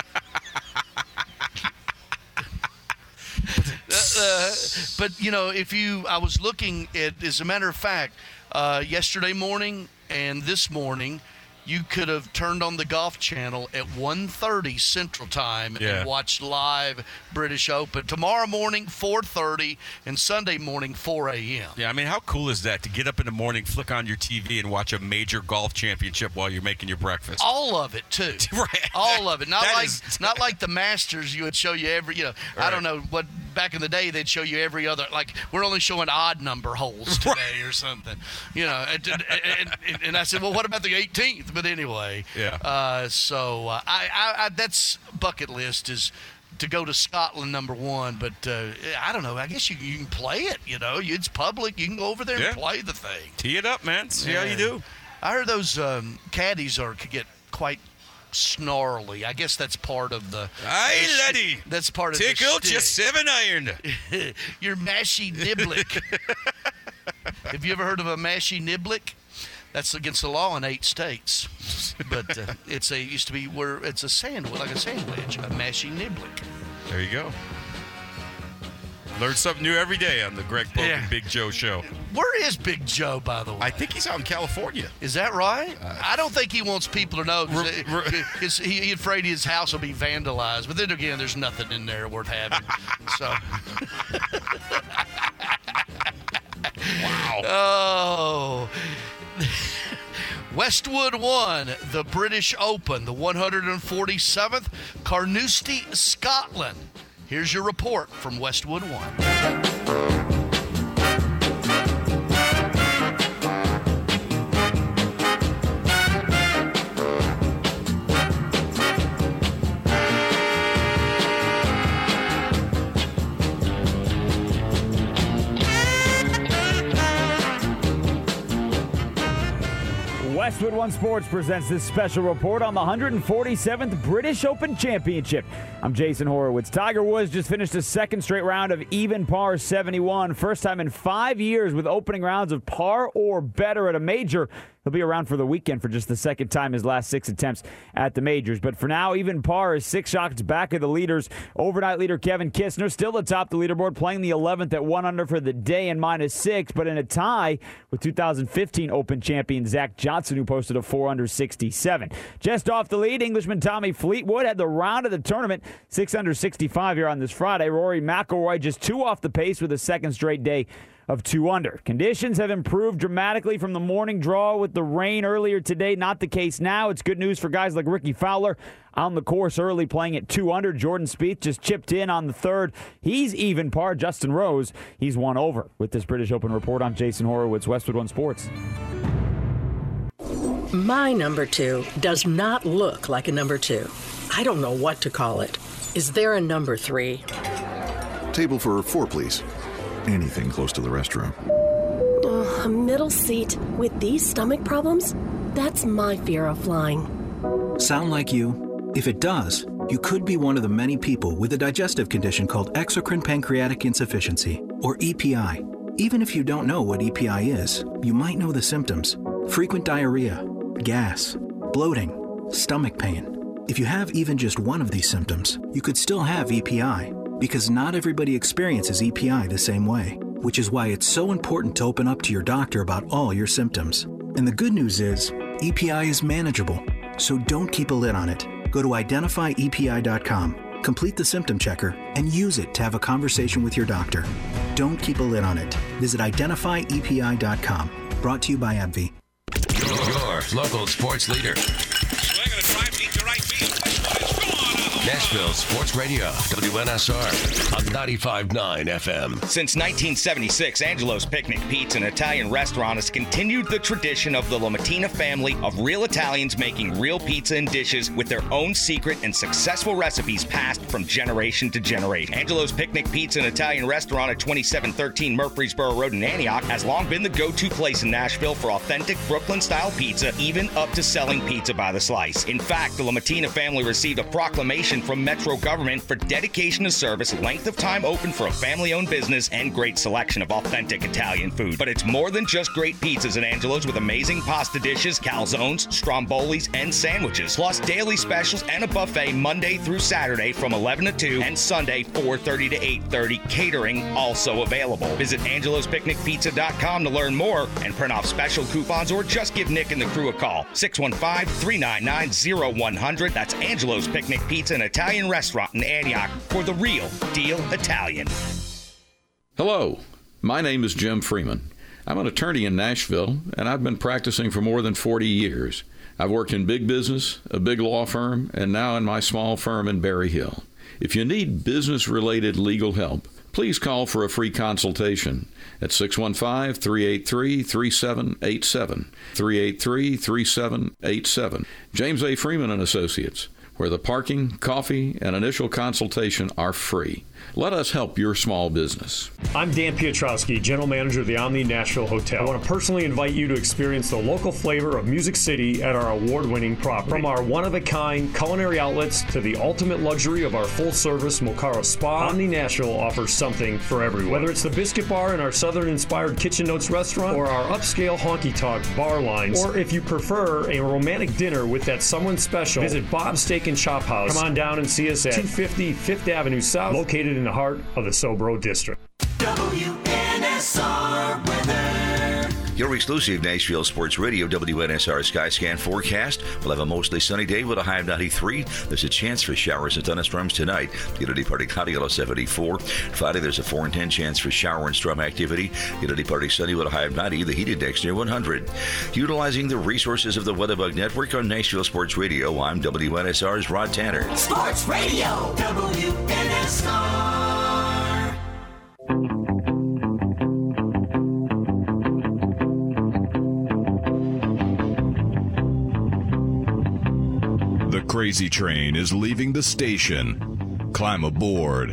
Speaker 9: But I was looking at, as a matter of fact, yesterday morning and this morning, you could have turned on the Golf Channel at 1:30 Central Time and watched live British Open. Tomorrow morning, 4:30, and Sunday morning, 4 a.m.
Speaker 10: Yeah, I mean, how cool is that to get up in the morning, flick on your TV, and watch a major golf championship while you're making your breakfast?
Speaker 9: All of it, too.
Speaker 10: Right.
Speaker 9: All of it. Not like the Masters, you would show you every, I don't know what, back in the day, they'd show you every other, like, we're only showing odd number holes today or something. And I said, well, what about the 18th? But anyway, that's bucket list is to go to Scotland, number one. But I don't know. I guess you can play it. It's public. You can go over there and play the thing.
Speaker 10: Tee it up, man. See how you do.
Speaker 9: I heard those caddies could get quite snarly. I guess that's part of the.
Speaker 10: Hey, laddie.
Speaker 9: That's part of
Speaker 10: take
Speaker 9: the
Speaker 10: out your 7-iron.
Speaker 9: Your mashy niblick. Have you ever heard of a mashy niblick? That's against the law in 8 states, but it's a sandwich, like a sandwich, a mashy niblick.
Speaker 10: There you go. Learn something new every day on the Greg Pope and Big Joe show.
Speaker 9: Where is Big Joe, by the way?
Speaker 10: I think he's out in California.
Speaker 9: Is that right? I don't think he wants people to know because he's afraid his house will be vandalized. But then again, there's nothing in there worth having. So.
Speaker 10: Wow.
Speaker 9: Oh. Westwood won the British Open, the 147th, Carnoustie, Scotland. Here's your report from Westwood 1.
Speaker 5: Westwood One Sports presents this special report on the 147th British Open Championship. I'm Jason Horowitz. Tiger Woods just finished a second straight round of even par 71. First time in 5 years with opening rounds of par or better at a major. He'll be around for the weekend for just the second time his last 6 attempts at the majors. But for now, even par is 6 shots back of the leaders. Overnight leader Kevin Kisner still atop the leaderboard, playing the 11th at 1 under for the day and -6, but in a tie with 2015 Open champion Zach Johnson, who posted a 4 under 67. Just off the lead, Englishman Tommy Fleetwood had the round of the tournament, 6 under 65 here on this Friday. Rory McIlroy just 2 off the pace with a second straight day of 2 under. Conditions have improved dramatically from the morning draw with the rain earlier today. Not the case now. It's good news for guys like Ricky Fowler on the course early, playing at 2 under. Jordan Spieth just chipped in on the 3rd. He's even par. Justin Rose, he's 1 over. With this British Open report, I'm Jason Horowitz, Westwood One Sports.
Speaker 6: My number 2 does not look like a number 2. I don't know what to call it. Is there a number 3?
Speaker 7: Table for 4, please. Anything close to the restroom.
Speaker 8: A middle seat with these stomach problems? That's my fear of flying.
Speaker 11: Sound like you? If it does, you could be one of the many people with a digestive condition called exocrine pancreatic insufficiency, or EPI. Even if you don't know what EPI is, you might know the symptoms. Frequent diarrhea, gas, bloating, stomach pain. If you have even just one of these symptoms, you could still have EPI, because not everybody experiences EPI the same way, which is why it's so important to open up to your doctor about all your symptoms. And the good news is, EPI is manageable, so don't keep a lid on it. Go to identifyepi.com Complete the symptom checker and use it to have a conversation with your doctor. Don't keep a lid on it. Visit identifyepi.com. Brought to you by AbbVie.
Speaker 24: Your local sports leader. Nashville Sports Radio, WNSR, on 95.9 FM.
Speaker 12: Since 1976, Angelo's Picnic Pizza and Italian Restaurant has continued the tradition of the Lomatina family of real Italians making real pizza and dishes with their own secret and successful recipes passed from generation to generation. Angelo's Picnic Pizza and Italian Restaurant at 2713 Murfreesboro Road in Antioch has long been the go-to place in Nashville for authentic Brooklyn-style pizza, even up to selling pizza by the slice. In fact, the Lomatina family received a proclamation from Metro government for dedication to service, length of time open for a family-owned business, and great selection of authentic Italian food. But it's more than just great pizzas at Angelo's, with amazing pasta dishes, calzones, strombolis, and sandwiches, plus daily specials and a buffet Monday through Saturday from 11 to 2 and Sunday 4:30 to 8:30. Catering also available. Visit angelospicnicpizza.com to learn more and print off special coupons, or just give Nick and the crew a call. 615-399-0100. That's Angelo's Picnic Pizza and Italian Restaurant in Antioch for the real deal Italian.
Speaker 13: Hello, my name is Jim Freeman. I'm an attorney in Nashville, and I've been practicing for more than 40 years. I've worked in big business, a big law firm, and now in my small firm in Berry Hill. If you need business-related legal help, please call for a free consultation at 615-383-3787, 383-3787. James A. Freeman and Associates, where the parking, coffee, and initial consultation are free. Let us help your small business.
Speaker 14: I'm Dan Piotrowski, General Manager of the Omni Nashville Hotel. I want to personally invite you to experience the local flavor of Music City at our award-winning property. From our one-of-a-kind culinary outlets to the ultimate luxury of our full-service Mokaro Spa, Omni Nashville offers something for everyone. Whether it's the Biscuit Bar in our Southern-inspired Kitchen Notes restaurant, or our upscale honky-tonk bar lines, or if you prefer a romantic dinner with that someone special, visit Bob's Steak and Chop House. Come on down and see us at 250 5th Avenue South, located in the heart of the Sobro District.
Speaker 20: WNSR weather.
Speaker 15: Your exclusive Nashville Sports Radio WNSR Skyscan forecast. We'll have a mostly sunny day with a high of 93. There's a chance for showers and thunderstorms tonight. Unity Party cloudy at 74. Friday, there's a 4 in 10 chance for shower and storm activity. Unity Party sunny with a high of 90. The heat index near 100. Utilizing the resources of the Weatherbug Network on Nashville Sports Radio, I'm WNSR's Rod Tanner.
Speaker 20: Sports Radio, WNSR.
Speaker 22: The Crazy Train is leaving the station. Climb aboard.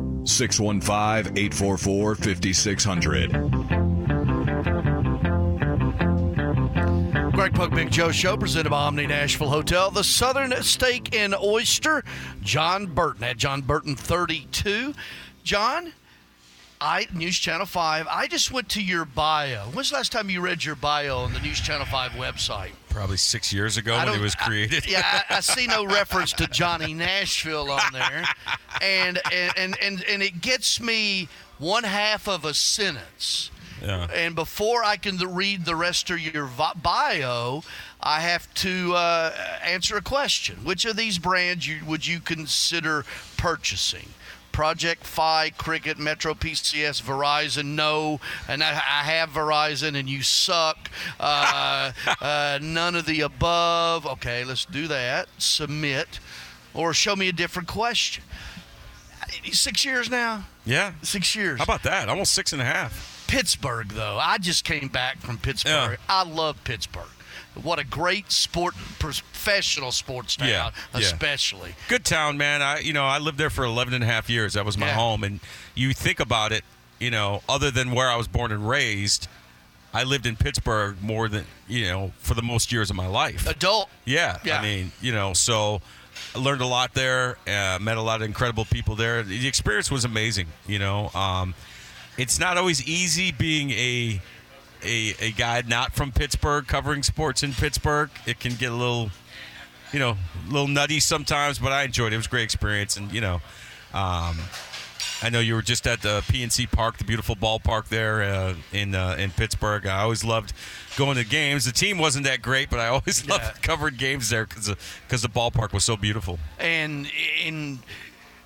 Speaker 22: 615-844-5600.
Speaker 9: Greg Pogue, Big Joe Show, presented by Omni Nashville Hotel. The Southern Steak and Oyster. John Burton at John Burton 32. John, News Channel 5. I just went to your bio. When's the last time you read your bio on the News Channel 5 website?
Speaker 10: Probably 6 years ago when it was created.
Speaker 9: I see no reference to Johnny Nashville on there, and it gets me one half of a sentence.
Speaker 10: Yeah.
Speaker 9: And before I can read the rest of your bio, I have to answer a question. Which of these brands would you consider purchasing? Project Fi, Cricket, Metro PCS, Verizon, no. And I have Verizon and you suck. None of the above. Okay, let's do that. Submit. Or show me a different question. 6 years now?
Speaker 10: Yeah.
Speaker 9: 6 years.
Speaker 10: How about that? Almost 6.5.
Speaker 9: Pittsburgh, though. I just came back from Pittsburgh.
Speaker 10: Yeah.
Speaker 9: I love Pittsburgh. What a great professional sports town, especially.
Speaker 10: Good town, man. I lived there for 11.5 years. That was my home. And you think about it, other than where I was born and raised, I lived in Pittsburgh more than, for the most years of my life.
Speaker 9: Adult.
Speaker 10: Yeah. I mean, so I learned a lot there, met a lot of incredible people there. The experience was amazing, It's not always easy being a guy not from Pittsburgh covering sports in Pittsburgh. It can get a little nutty sometimes, but I enjoyed it. It was a great experience. And, I know you were just at the PNC Park, the beautiful ballpark there in Pittsburgh. I always loved going to games. The team wasn't that great, but I always loved covering games there because the ballpark was so beautiful.
Speaker 9: And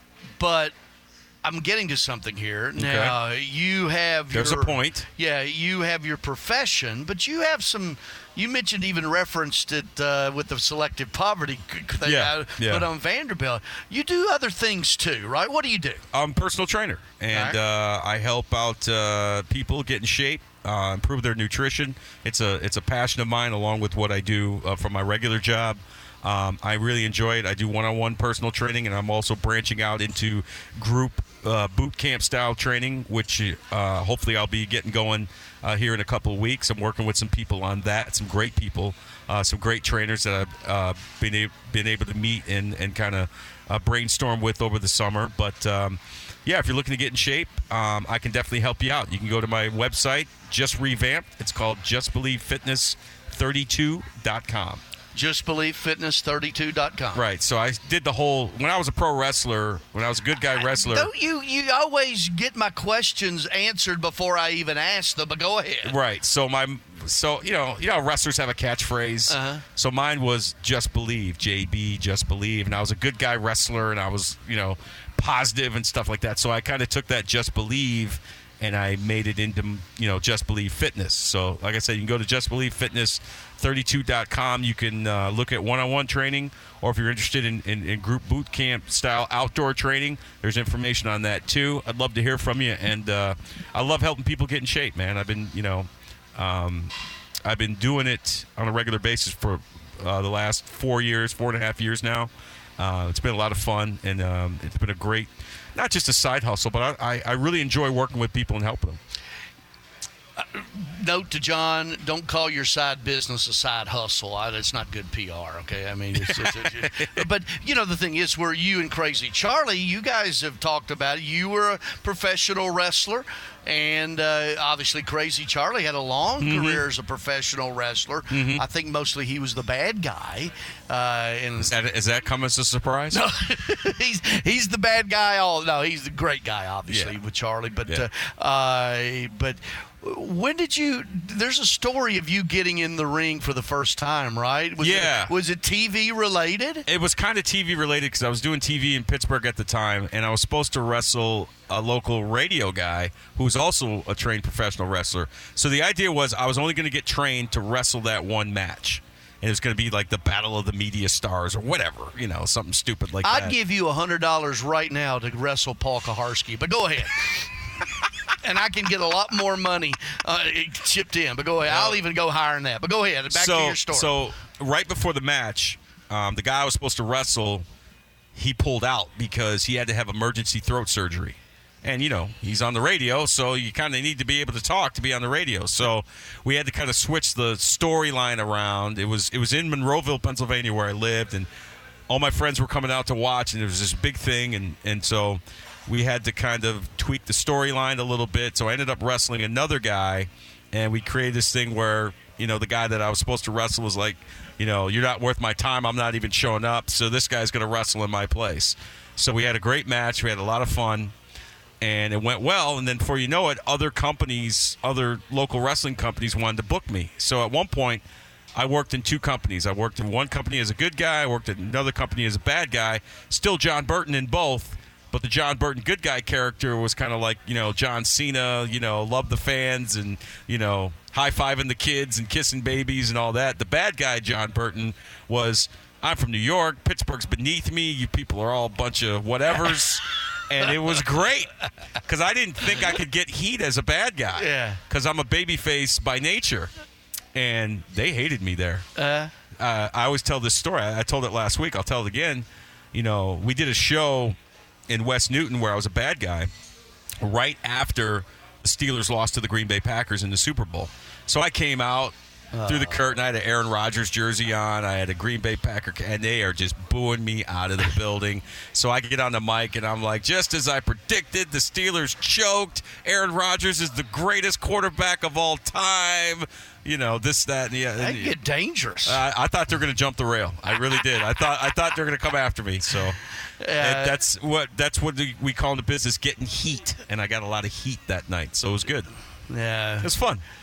Speaker 9: But I'm getting to something here. Now, you have
Speaker 10: There's a point.
Speaker 9: Yeah, you have your profession, but you have some – you mentioned even referenced it with the selective poverty thing I put on Vanderbilt. You do other things too, right? What do you do?
Speaker 10: I'm a personal trainer, and I help out people get in shape, improve their nutrition. It's a passion of mine, along with what I do for my regular job. I really enjoy it. I do one-on-one personal training, and I'm also branching out into group boot camp style training, which hopefully I'll be getting going here in a couple of weeks. I'm working with some people on that, some great people, some great trainers that I've been able to meet and kind of brainstorm with over the summer. But yeah, if you're looking to get in shape, I can definitely help you out. You can go to my website, just revamped. It's called JustBelieveFitness32.com.
Speaker 9: JustBelieveFitness32.com.
Speaker 10: Right. So I did the whole – when I was a pro wrestler, when I was a good guy wrestler –
Speaker 9: Don't you always get my questions answered before I even ask them, but go ahead.
Speaker 10: Right. So you know wrestlers have a catchphrase. So mine was Just Believe, JB, Just Believe. And I was a good guy wrestler, and I was, positive and stuff like that. So I kind of took that Just Believe and I made it into, Just Believe Fitness. So, like I said, you can go to JustBelieveFitness32.com. You can look at one-on-one training, or if you're interested in group boot camp style outdoor training, there's information on that too. I'd love to hear from you, and I love helping people get in shape, man. I've been, I've been doing it on a regular basis for the last 4.5 years now. It's been a lot of fun, and it's been a great, not just a side hustle, but I really enjoy working with people and helping them.
Speaker 9: Note to John, don't call your side business a side hustle. It's not good PR, okay? I mean, but, the thing is, where you and Crazy Charlie, you guys have talked about it. You were a professional wrestler, and obviously Crazy Charlie had a long career as a professional wrestler. I think mostly he was the bad guy.
Speaker 10: Is that come as a surprise?
Speaker 9: No, he's the bad guy. He's the great guy, obviously, with Charlie. But but when did you? There's a story of you getting in the ring for the first time, right? Was it TV related?
Speaker 10: It was kind of TV related because I was doing TV in Pittsburgh at the time, and I was supposed to wrestle a local radio guy who's also a trained professional wrestler. So the idea was I was only going to get trained to wrestle that one match. And it was going to be like the Battle of the Media Stars or whatever, something stupid like that.
Speaker 9: I'd give you $100 right now to wrestle Paul Kaharski, but go ahead. And I can get a lot more money chipped in, but go ahead. I'll even go higher than that. But go ahead. Back to your story.
Speaker 10: So right before the match, the guy I was supposed to wrestle, he pulled out because he had to have emergency throat surgery. And, he's on the radio, so you kind of need to be able to talk to be on the radio. So we had to kind of switch the storyline around. It was in Monroeville, Pennsylvania, where I lived, and all my friends were coming out to watch, and it was this big thing. And so we had to kind of tweak the storyline a little bit. So I ended up wrestling another guy, and we created this thing where, the guy that I was supposed to wrestle was like, you're not worth my time. I'm not even showing up. So this guy's going to wrestle in my place. So we had a great match. We had a lot of fun. And it went well, and then before you know it, other local wrestling companies wanted to book me. So at one point, I worked in two companies. I worked in one company as a good guy. I worked at another company as a bad guy. Still John Burton in both, but the John Burton good guy character was kind of like, John Cena, love the fans and, high-fiving the kids and kissing babies and all that. The bad guy, John Burton, was, I'm from New York. Pittsburgh's beneath me. You people are all a bunch of whatevers. And it was great because I didn't think I could get heat as a bad guy.
Speaker 9: Yeah.
Speaker 10: Because I'm a babyface by nature. And they hated me there. I always tell this story. I told it last week. I'll tell it again. We did a show in West Newton where I was a bad guy right after the Steelers lost to the Green Bay Packers in the Super Bowl. So I came out through the curtain. I had an Aaron Rodgers jersey on. I had a Green Bay Packer, and they are just booing me out of the building. So I get on the mic, and I'm like, just as I predicted, the Steelers choked. Aaron Rodgers is the greatest quarterback of all time. This, that, and the other.
Speaker 9: That'd get dangerous.
Speaker 10: I thought they were going to jump the rail. I really did. I thought they were going to come after me. So that's what we call in the business getting heat, and I got a lot of heat that night. So it was good.
Speaker 9: Yeah,
Speaker 10: it was fun.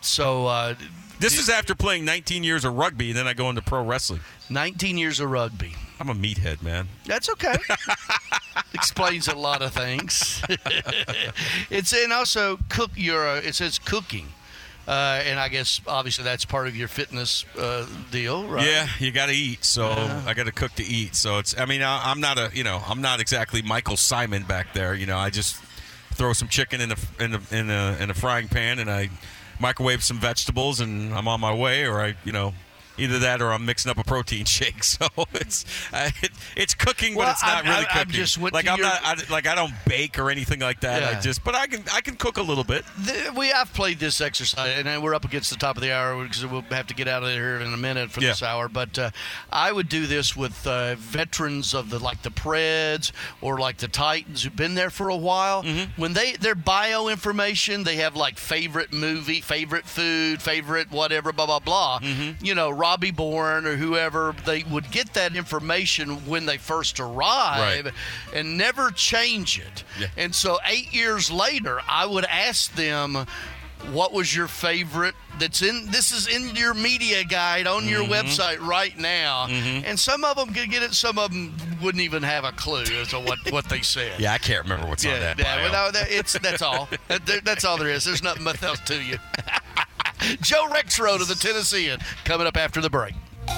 Speaker 9: So
Speaker 10: this is after playing 19 years of rugby, and then I go into pro wrestling.
Speaker 9: 19 years of rugby.
Speaker 10: I'm a meathead, man.
Speaker 9: That's okay. Explains a lot of things. It says cooking. And I guess obviously that's part of your fitness deal, right?
Speaker 10: Yeah, you got to eat. So I got to cook to eat. So I'm not exactly Michael Simon back there. I just throw some chicken in a frying pan and I microwave some vegetables and I'm on my way. Or either that or I'm mixing up a protein shake. So it's cooking, but it's not really cooking. I don't bake or anything like that.
Speaker 9: Yeah.
Speaker 10: But I can cook a little bit.
Speaker 9: I've played this exercise, and we're up against the top of the hour because we'll have to get out of here in a minute for this hour. But I would do this with veterans of the Preds or like the Titans who've been there for a while. Mm-hmm. When their bio information, they have like favorite movie, favorite food, favorite whatever, blah blah blah. Mm-hmm. Robbie Bourne or whoever, they would get that information when they first arrive and never change it. Yeah. And so 8 years later, I would ask them, what was your favorite this is in your media guide on your website right now. Mm-hmm. And some of them could get it, some of them wouldn't even have a clue as to what they said.
Speaker 10: Yeah, I can't remember what's on that bio.
Speaker 9: Well, that's all. That's all there is. There's nothing else to you. Joe Rexrode of the Tennessean coming up after the break.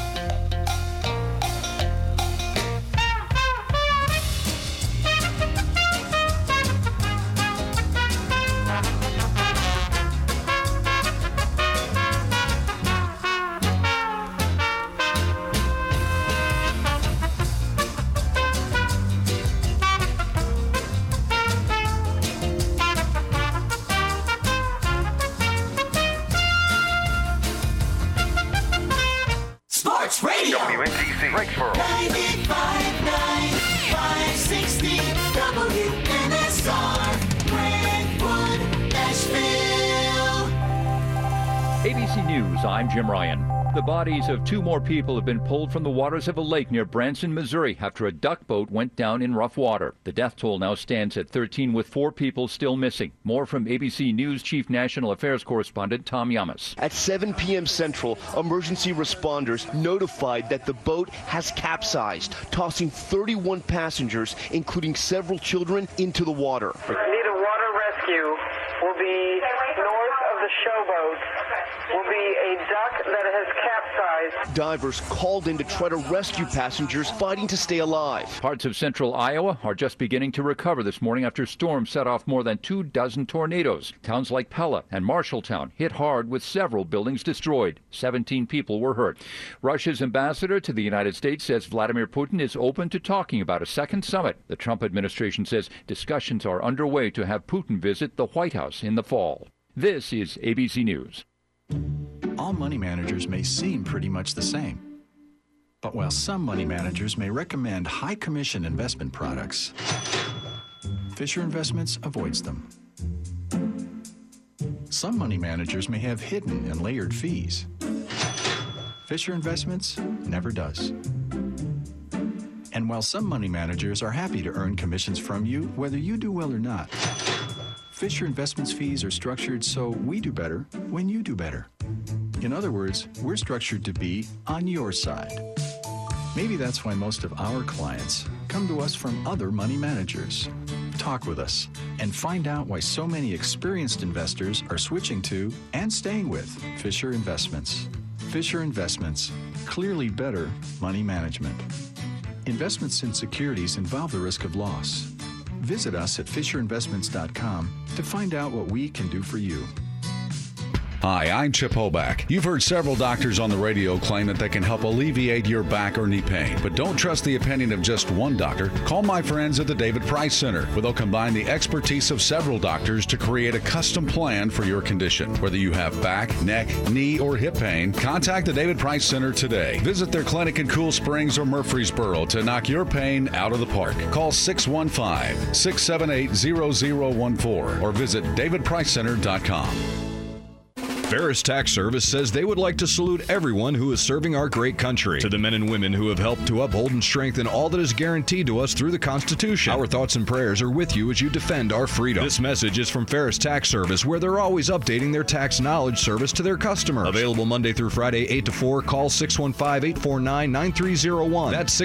Speaker 20: Sports Radio.
Speaker 16: WNTC. Rexboro.
Speaker 20: 95.9, 560 WNSR. Brentwood, Nashville.
Speaker 17: ABC News, I'm Jim Ryan. The bodies of 2 more people have been pulled from the waters of a lake near Branson, Missouri, after a duck boat went down in rough water. The death toll now stands at 13, with 4 people still missing. More from ABC News Chief National Affairs Correspondent Tom Yamas.
Speaker 18: At 7 p.m. Central, emergency responders notified that the boat has capsized, tossing 31 passengers, including several children, into the water.
Speaker 19: The water rescue will be north of the showboat. Will be a duck that has capsized.
Speaker 18: Divers called in to try to rescue passengers fighting to stay alive.
Speaker 17: Parts of central Iowa are just beginning to recover this morning after storms set off more than 24 tornadoes. Towns like Pella and Marshalltown hit hard with several buildings destroyed. 17 people were hurt. Russia's ambassador to the United States says Vladimir Putin is open to talking about a second summit. The Trump administration says discussions are underway to have Putin visit the White House in the fall. This is ABC News.
Speaker 21: All money managers may seem pretty much the same. But while some money managers may recommend high commission investment products, Fisher Investments avoids them. Some money managers may have hidden and layered fees. Fisher Investments never does. And while some money managers are happy to earn commissions from you, whether you do well or not, Fisher Investments fees are structured so we do better when you do better. In other words, we're structured to be on your side. Maybe that's why most of our clients come to us from other money managers. Talk with us and find out why so many experienced investors are switching to and staying with Fisher Investments. Fisher Investments, clearly better money management. Investments in securities involve the risk of loss. Visit us at FisherInvestments.com to find out what we can do for you.
Speaker 26: Hi, I'm Chip Hoback. You've heard several doctors on the radio claim that they can help alleviate your back or knee pain. But don't trust the opinion of just one doctor. Call my friends at the David Price Center, where they'll combine the expertise of several doctors to create a custom plan for your condition. Whether you have back, neck, knee, or hip pain, contact the David Price Center today. Visit their clinic in Cool Springs or Murfreesboro to knock your pain out of the park. Call 615-678-0014 or visit davidpricecenter.com.
Speaker 22: Ferris Tax Service says they would like to salute everyone who is serving our great country. To the men and women who have helped to uphold and strengthen all that is guaranteed to us through the Constitution, our thoughts and prayers are with you as you defend our freedom. This message is from Ferris Tax Service, where they're always updating their tax knowledge service to their customers. Available Monday through Friday, 8 to 4. Call 615-849-9301. That's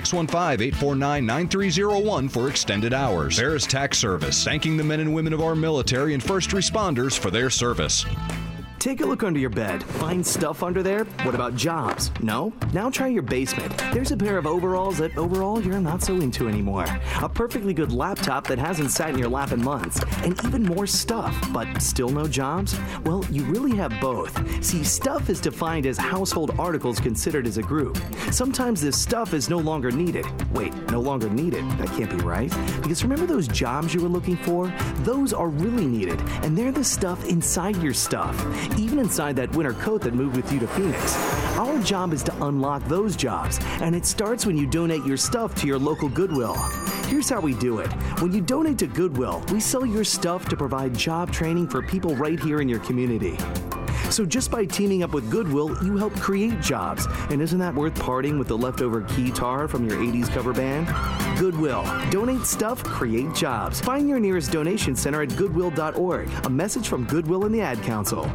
Speaker 22: 615-849-9301 for extended hours. Ferris Tax Service, thanking the men and women of our military and first responders for their service.
Speaker 1: Take a look under your bed. Find stuff under there? What about jobs? No? Now try your basement. There's a pair of overalls that overall you're not so into anymore. A perfectly good laptop that hasn't sat in your lap in months. And even more stuff, but still no jobs? Well, you really have both. See, stuff is defined as household articles considered as a group. Sometimes this stuff is no longer needed. Wait, no longer needed? That can't be right. Because remember those jobs you were looking for? Those are really needed, and they're the stuff inside your stuff. Even inside that winter coat that moved with you to Phoenix. Our job is to unlock those jobs, and it starts when you donate your stuff to your local Goodwill. Here's how we do it. When you donate to Goodwill, we sell your stuff to provide job training for people right here in your community. So just by teaming up with Goodwill, you help create jobs. And isn't that worth parting with the leftover guitar from your 80s cover band? Goodwill. Donate stuff, create jobs. Find your nearest donation center at goodwill.org. A message from Goodwill and the Ad Council.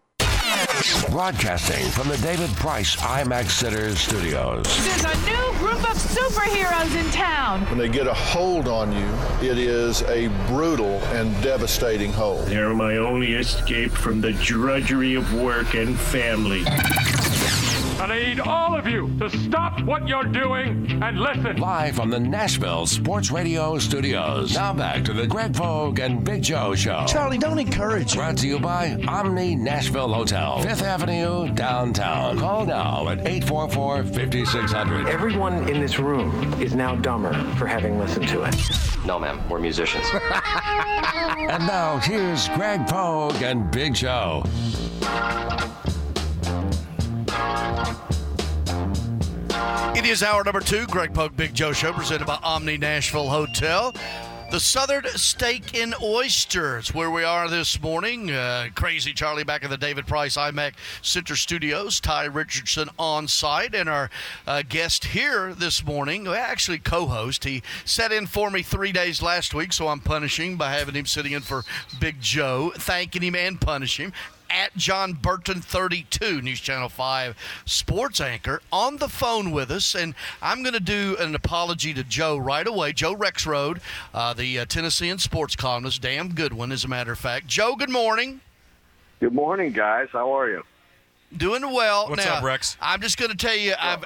Speaker 2: Broadcasting from the David Price IMAX Sitters Studios.
Speaker 3: There's a new group of superheroes in town.
Speaker 4: When they get a hold on you, it is a brutal and devastating hold.
Speaker 16: They're my only escape from the drudgery of work and family.
Speaker 23: And I need all of you to stop what you're doing and listen.
Speaker 2: Live from the Nashville Sports Radio Studios. Now back to the Greg Pogue and Big Joe Show.
Speaker 27: Charlie, don't encourage.
Speaker 2: Brought to you by Omni Nashville Hotel, 5th Avenue, downtown. Call now at 844-5600.
Speaker 28: Everyone in this room is now dumber for having listened to it.
Speaker 29: No, ma'am. We're musicians.
Speaker 2: And now, here's Greg Pogue and Big Joe.
Speaker 9: It is hour number 2, Greg Pogue, Big Joe Show, presented by Omni Nashville Hotel. The Southern Steak and Oysters, where we are this morning. Crazy Charlie back in the David Price IMAX Center Studios. Ty Richardson on site. And our guest here this morning, actually co-host. He sat in for me 3 days last week, so I'm punishing by having him sitting in for Big Joe, thanking him and punishing him. At John Burton 32, News Channel 5 sports anchor, on the phone with us. And I'm going to do an apology to Joe right away. Joe Rexrode, the Tennessean sports columnist, damn good one, as a matter of fact. Joe, good morning.
Speaker 30: Good morning, guys. How are you?
Speaker 9: Doing well.
Speaker 10: What's
Speaker 9: now,
Speaker 10: up, Rex?
Speaker 9: I'm just going to tell you, at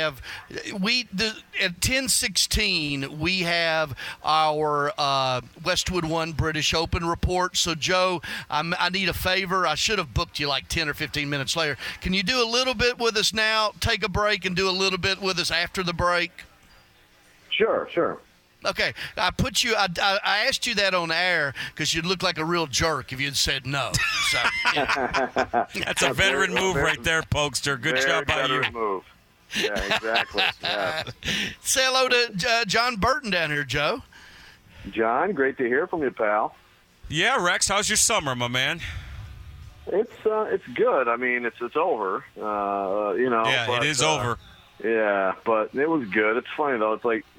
Speaker 9: 10:16 we have our Westwood One British Open report. So, Joe, I need a favor. I should have booked you like 10 or 15 minutes later. Can you do a little bit with us now? Take a break and do a little bit with us after the break.
Speaker 30: Sure.
Speaker 9: Okay, I asked you that on air because you'd look like a real jerk if you'd said no. So, yeah.
Speaker 10: That's a veteran move right there, Pokester. Good job by you.
Speaker 30: Move. Yeah, exactly. Yeah.
Speaker 9: Say hello to John Burton down here, Joe.
Speaker 30: John, great to hear from you, pal.
Speaker 10: Yeah, Rex, how's your summer, my man?
Speaker 30: It's good. I mean, it's over.
Speaker 10: Yeah,
Speaker 30: but,
Speaker 10: it is over.
Speaker 30: Yeah, but it was good. It's funny though. It's like,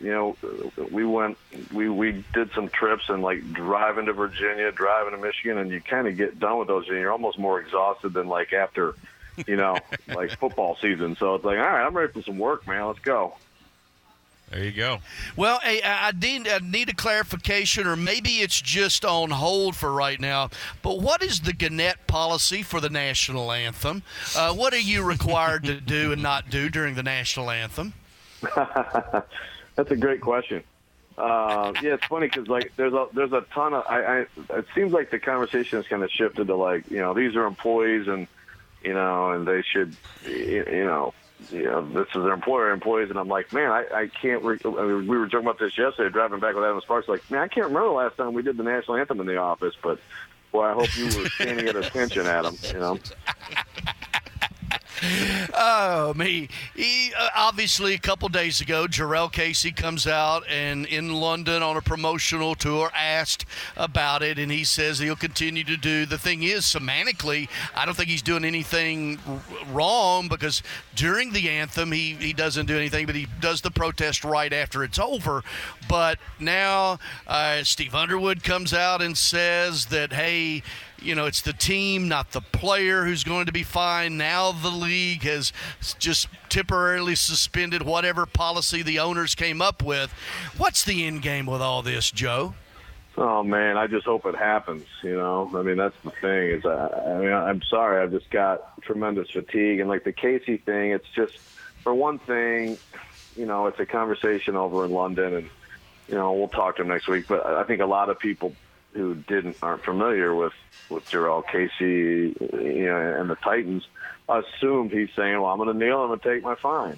Speaker 30: we did some trips and like driving to Virginia, driving to Michigan, and you kind of get done with those and you're almost more exhausted than like after, like football season. So it's like, all right, I'm ready for some work, man. Let's go.
Speaker 10: There you go.
Speaker 9: Well, hey, I need a clarification, or maybe it's just on hold for right now, but what is the Gannett policy for the national anthem? What are you required to do and not do during the national anthem?
Speaker 30: That's a great question. Yeah, it's funny because like there's a ton of it seems like the conversation has kind of shifted to like, these are employees and and they should this is their employees, and I'm like, man, I can't. We were talking about this yesterday, driving back with Adam Sparks. Like, man, I can't remember the last time we did the national anthem in the office, but boy, I hope you were standing at attention, Adam.
Speaker 9: Oh, me. Obviously, a couple days ago, Jurrell Casey comes out and in London on a promotional tour, asked about it, and he says he'll continue to do. The thing is, semantically, I don't think he's doing anything wrong, because during the anthem, he doesn't do anything, but he does the protest right after it's over. But now Steve Underwood comes out and says that, hey, it's the team, not the player, who's going to be fined. Now the league has just temporarily suspended whatever policy the owners came up with. What's the end game with all this, Joe?
Speaker 30: Oh, man, I just hope it happens, I mean, that's the thing. I'm sorry, I've just got tremendous fatigue. And, like, the Casey thing, it's just, for one thing, it's a conversation over in London, and, we'll talk to him next week. But I think a lot of people who aren't familiar with Jurrell Casey, and the Titans, assumed he's saying, well, I'm going to kneel, I'm going to take my fine,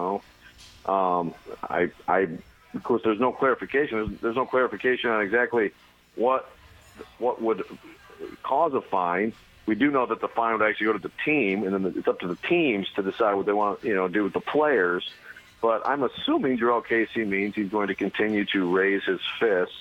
Speaker 30: Of course, there's no clarification. There's no clarification on exactly what would cause a fine. We do know that the fine would actually go to the team, and then it's up to the teams to decide what they want to, do with the players. But I'm assuming Jurrell Casey means he's going to continue to raise his fist,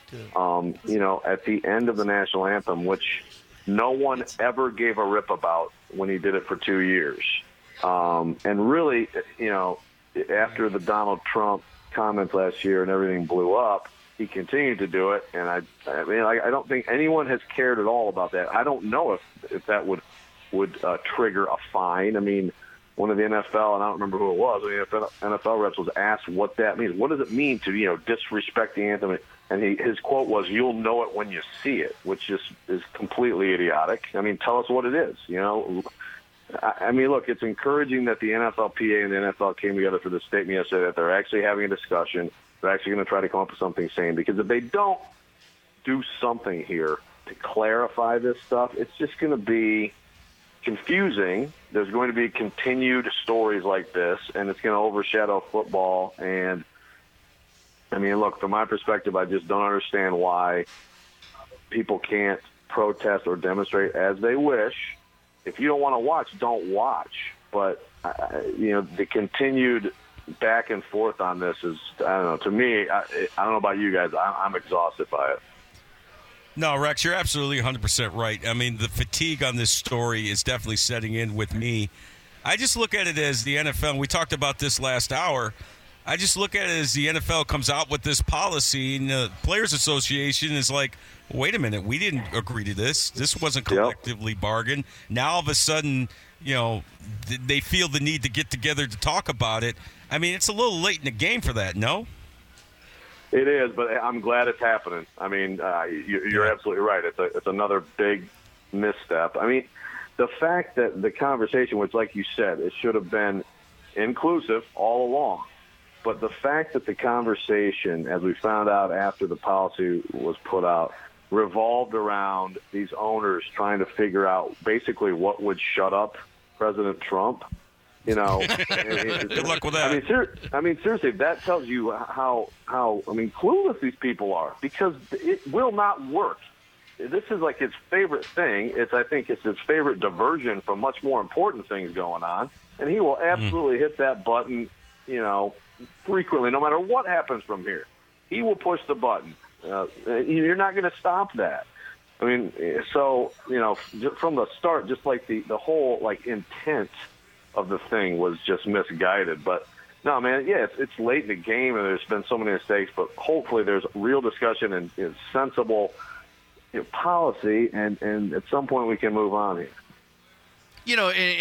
Speaker 30: at the end of the national anthem, which no one ever gave a rip about when he did it for 2 years. And really, after the Donald Trump comments last year and everything blew up, he continued to do it. And I don't think anyone has cared at all about that. I don't know if that would trigger a fine. I mean, one of the NFL, and I don't remember who it was, the NFL reps was asked what that means. What does it mean to, disrespect the anthem? And his quote was, "You'll know it when you see it," which just is completely idiotic. I mean, tell us what it is, I mean, look, it's encouraging that the NFLPA and the NFL came together for this statement yesterday, that they're actually having a discussion. They're actually going to try to come up with something sane, because if they don't do something here to clarify this stuff, it's just going to be confusing. There's going to be continued stories like this, and it's going to overshadow football. And, I mean, look, from my perspective, I just don't understand why people can't protest or demonstrate as they wish. If you don't want to watch, don't watch. But, the continued back and forth on this is, I don't know, to me, I don't know about you guys, I'm exhausted by it.
Speaker 10: No, Rex, you're absolutely 100% right. I mean, the fatigue on this story is definitely setting in with me. I just look at it as the NFL, and we talked about this last hour, I just look at it as the NFL comes out with this policy, and the Players Association is like, wait a minute, we didn't agree to this. This wasn't collectively bargained. Now, all of a sudden, they feel the need to get together to talk about it. I mean, it's a little late in the game for that, no?
Speaker 30: It is, but I'm glad it's happening. I mean, you're absolutely right. It's another big misstep. I mean, the fact that the conversation, which, like you said, it should have been inclusive all along, but the fact that the conversation, as we found out after the policy was put out, revolved around these owners trying to figure out basically what would shut up President Trump. Good
Speaker 10: luck with that.
Speaker 30: I mean, seriously, that tells you how clueless these people are, because it will not work. This is like his favorite thing. I think it's his favorite diversion from much more important things going on, and he will absolutely hit that button, frequently, no matter what happens from here. He will push the button. You're not going to stop that. I mean, so, from the start, just like the whole intent of the thing was just misguided. But no, man, yeah, it's late in the game and there's been so many mistakes, but hopefully there's real discussion and sensible policy, and at some point we can move on here.
Speaker 9: And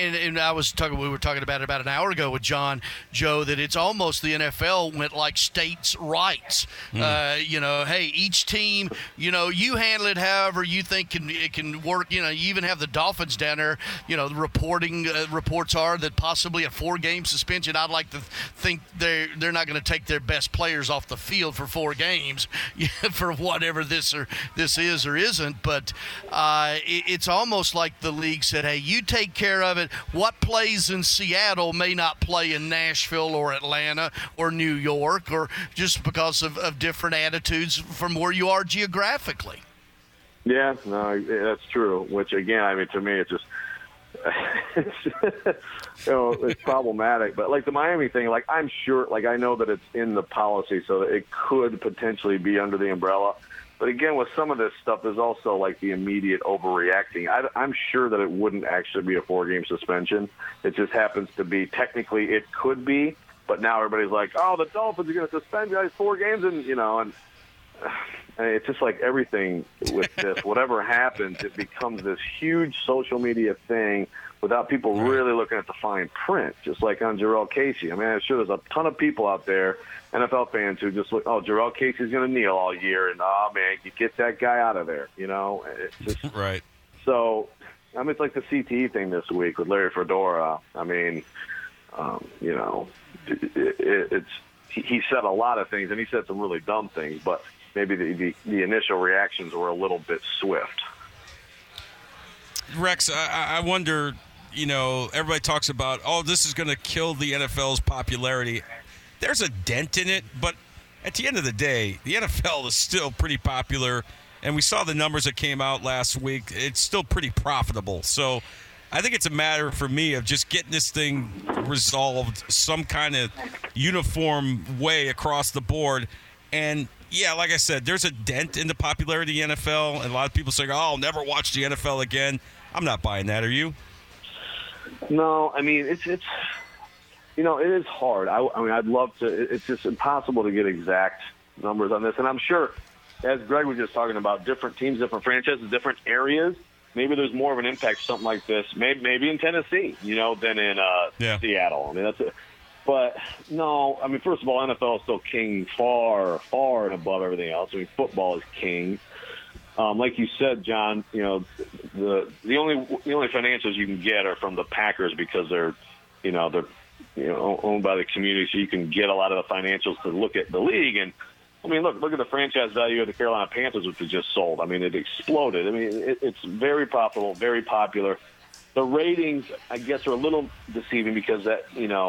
Speaker 9: we were talking about it about an hour ago with John, Joe, that it's almost the NFL went like states' rights. Hey, each team, you handle it however you think it can work. You even have the Dolphins down there. The reports are that possibly a 4-game suspension. I'd like to think they're not going to take their best players off the field for 4 games for whatever this is or isn't. But it's almost like the league said, hey, you take care of it. What plays in Seattle may not play in Nashville or Atlanta or New York, or just because of different attitudes from where you are geographically.
Speaker 30: Yeah, no, that's true. Which, again, I mean, to me, it's just it's problematic. But like the Miami thing, like I'm sure, like I know that it's in the policy, so that it could potentially be under the umbrella. But again, with some of this stuff, there's also like the immediate overreacting. I'm sure that it wouldn't actually be a 4-game suspension. It just happens to be, technically it could be, but now everybody's like, oh, the Dolphins are going to suspend guys 4 games, and and it's just like everything with this. Whatever happens, it becomes this huge social media thing without people really looking at the fine print, just like on Jarrell Casey. I mean, I'm sure there's a ton of people out there, NFL fans, who just look, oh, Jarrell Casey's going to kneel all year, and, oh, man, you get that guy out of there, It's just,
Speaker 10: right.
Speaker 30: So, I mean, it's like the CTE thing this week with Larry Fedora. I mean, he said a lot of things, and he said some really dumb things, but maybe the initial reactions were a little bit swift.
Speaker 10: Rex, I wonder, everybody talks about, oh, this is going to kill the NFL's popularity. There's a dent in it, but at the end of the day, the NFL is still pretty popular, and we saw the numbers that came out last week. It's still pretty profitable. So I think it's a matter for me of just getting this thing resolved some kind of uniform way across the board. And yeah, like I said, there's a dent in the popularity of the NFL, and a lot of people say, oh, I'll never watch the NFL again. I'm not buying that. Are you?
Speaker 30: No, I mean, it's it is hard. I mean, I'd love to. It's just impossible to get exact numbers on this. And I'm sure, as Greg was just talking about, different teams, different franchises, different areas, maybe there's more of an impact, something like this, maybe in Tennessee, than in Seattle. I mean, that's it. But, no, I mean, first of all, NFL is still king far, far and above everything else. I mean, football is king. Like you said, John, the only financials you can get are from the Packers because they're owned by the community, so you can get a lot of the financials to look at the league. And, I mean, look at the franchise value of the Carolina Panthers, which was just sold. I mean, it exploded. I mean, it's very profitable, very popular. The ratings, I guess, are a little deceiving because that,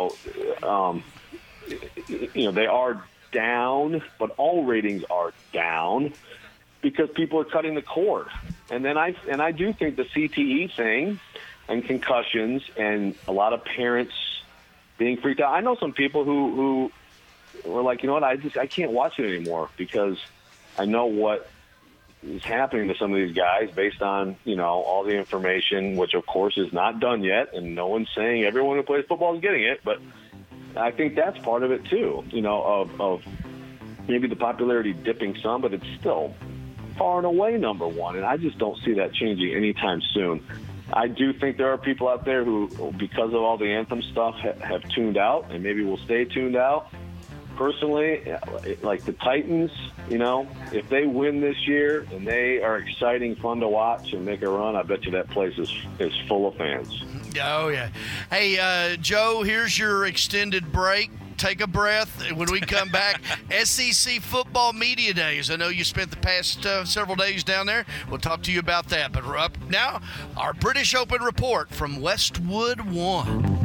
Speaker 30: they are down, but all ratings are down because people are cutting the cord. And then I do think the CTE thing and concussions and a lot of parents being freaked out. I know some people who were like, you know what, I can't watch it anymore because I know what is happening to some of these guys based on, all the information, which of course is not done yet. And no one's saying everyone who plays football is getting it, but I think that's part of it too, of maybe the popularity dipping some, but it's still far and away number one. And I just don't see that changing anytime soon. I do think there are people out there who, because of all the anthem stuff, have tuned out and maybe will stay tuned out. Personally, like the Titans, if they win this year and they are exciting, fun to watch and make a run, I bet you that place is full of fans.
Speaker 9: Oh, yeah. Hey, Joe, here's your extended break. Take a breath. When we come back, SEC Football Media Days. I know you spent the past several days down there. We'll talk to you about that. But we're up now, our British Open report from Westwood One.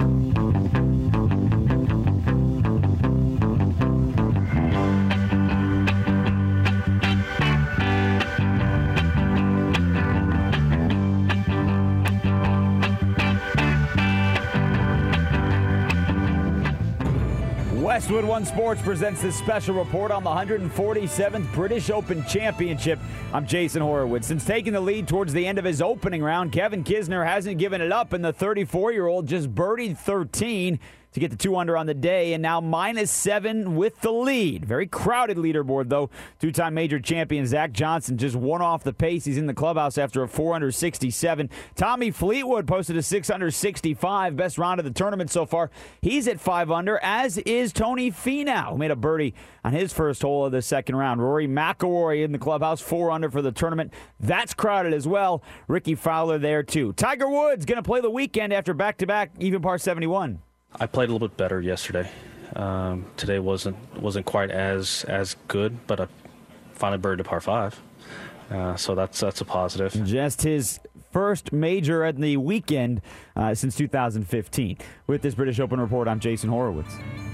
Speaker 5: Westwood One Sports presents this special report on the 147th British Open Championship. I'm Jason Horowitz. Since taking the lead towards the end of his opening round, Kevin Kisner hasn't given it up, and the 34-year-old just birdied 13 to get the 2 under on the day, and now -7 with the lead. Very crowded leaderboard, though. Two-time major champion Zach Johnson just one off the pace. He's in the clubhouse after a 467. Tommy Fleetwood posted a 665, best round of the tournament so far. He's at 5 under, as is Tony Finau, who made a birdie on his first hole of the second round. Rory McIlroy in the clubhouse, 4 under for the tournament. That's crowded as well. Ricky Fowler there, too. Tiger Woods going to play the weekend after back-to-back even par 71.
Speaker 6: I played a little bit better yesterday. Today wasn't quite as good, but I finally birdied a par 5. So that's a positive.
Speaker 5: Just his first major at the weekend since 2015. With this British Open report, I'm Jason Horowitz.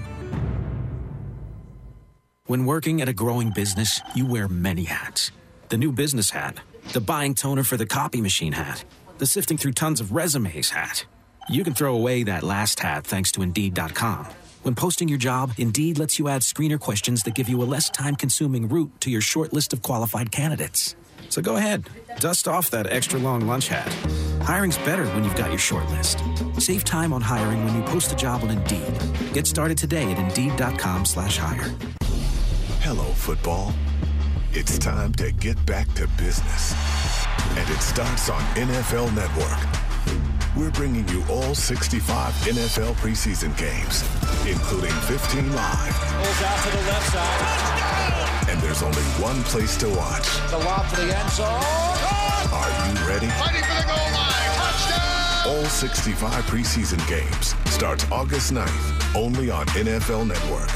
Speaker 7: When working at a growing business, you wear many hats. The new business hat, the buying toner for the copy machine hat, the sifting through tons of resumes hat. You can throw away that last hat thanks to Indeed.com. When posting your job, Indeed lets you add screener questions that give you a less time-consuming route to your short list of qualified candidates. So go ahead, dust off that extra long lunch hat. Hiring's better when you've got your short list. Save time on hiring when you post a job on Indeed. Get started today at Indeed.com/hire.
Speaker 8: Hello, football. It's time to get back to business. And it starts on NFL Network. We're bringing you all 65 NFL preseason games, including 15 live.
Speaker 11: Pulls out to the left side. Touchdown!
Speaker 8: And there's only one place to watch.
Speaker 11: The lob for the end zone.
Speaker 8: Are you ready?
Speaker 11: Fighting for the goal line. Touchdown!
Speaker 8: All 65 preseason games starts August 9th, only on NFL Network.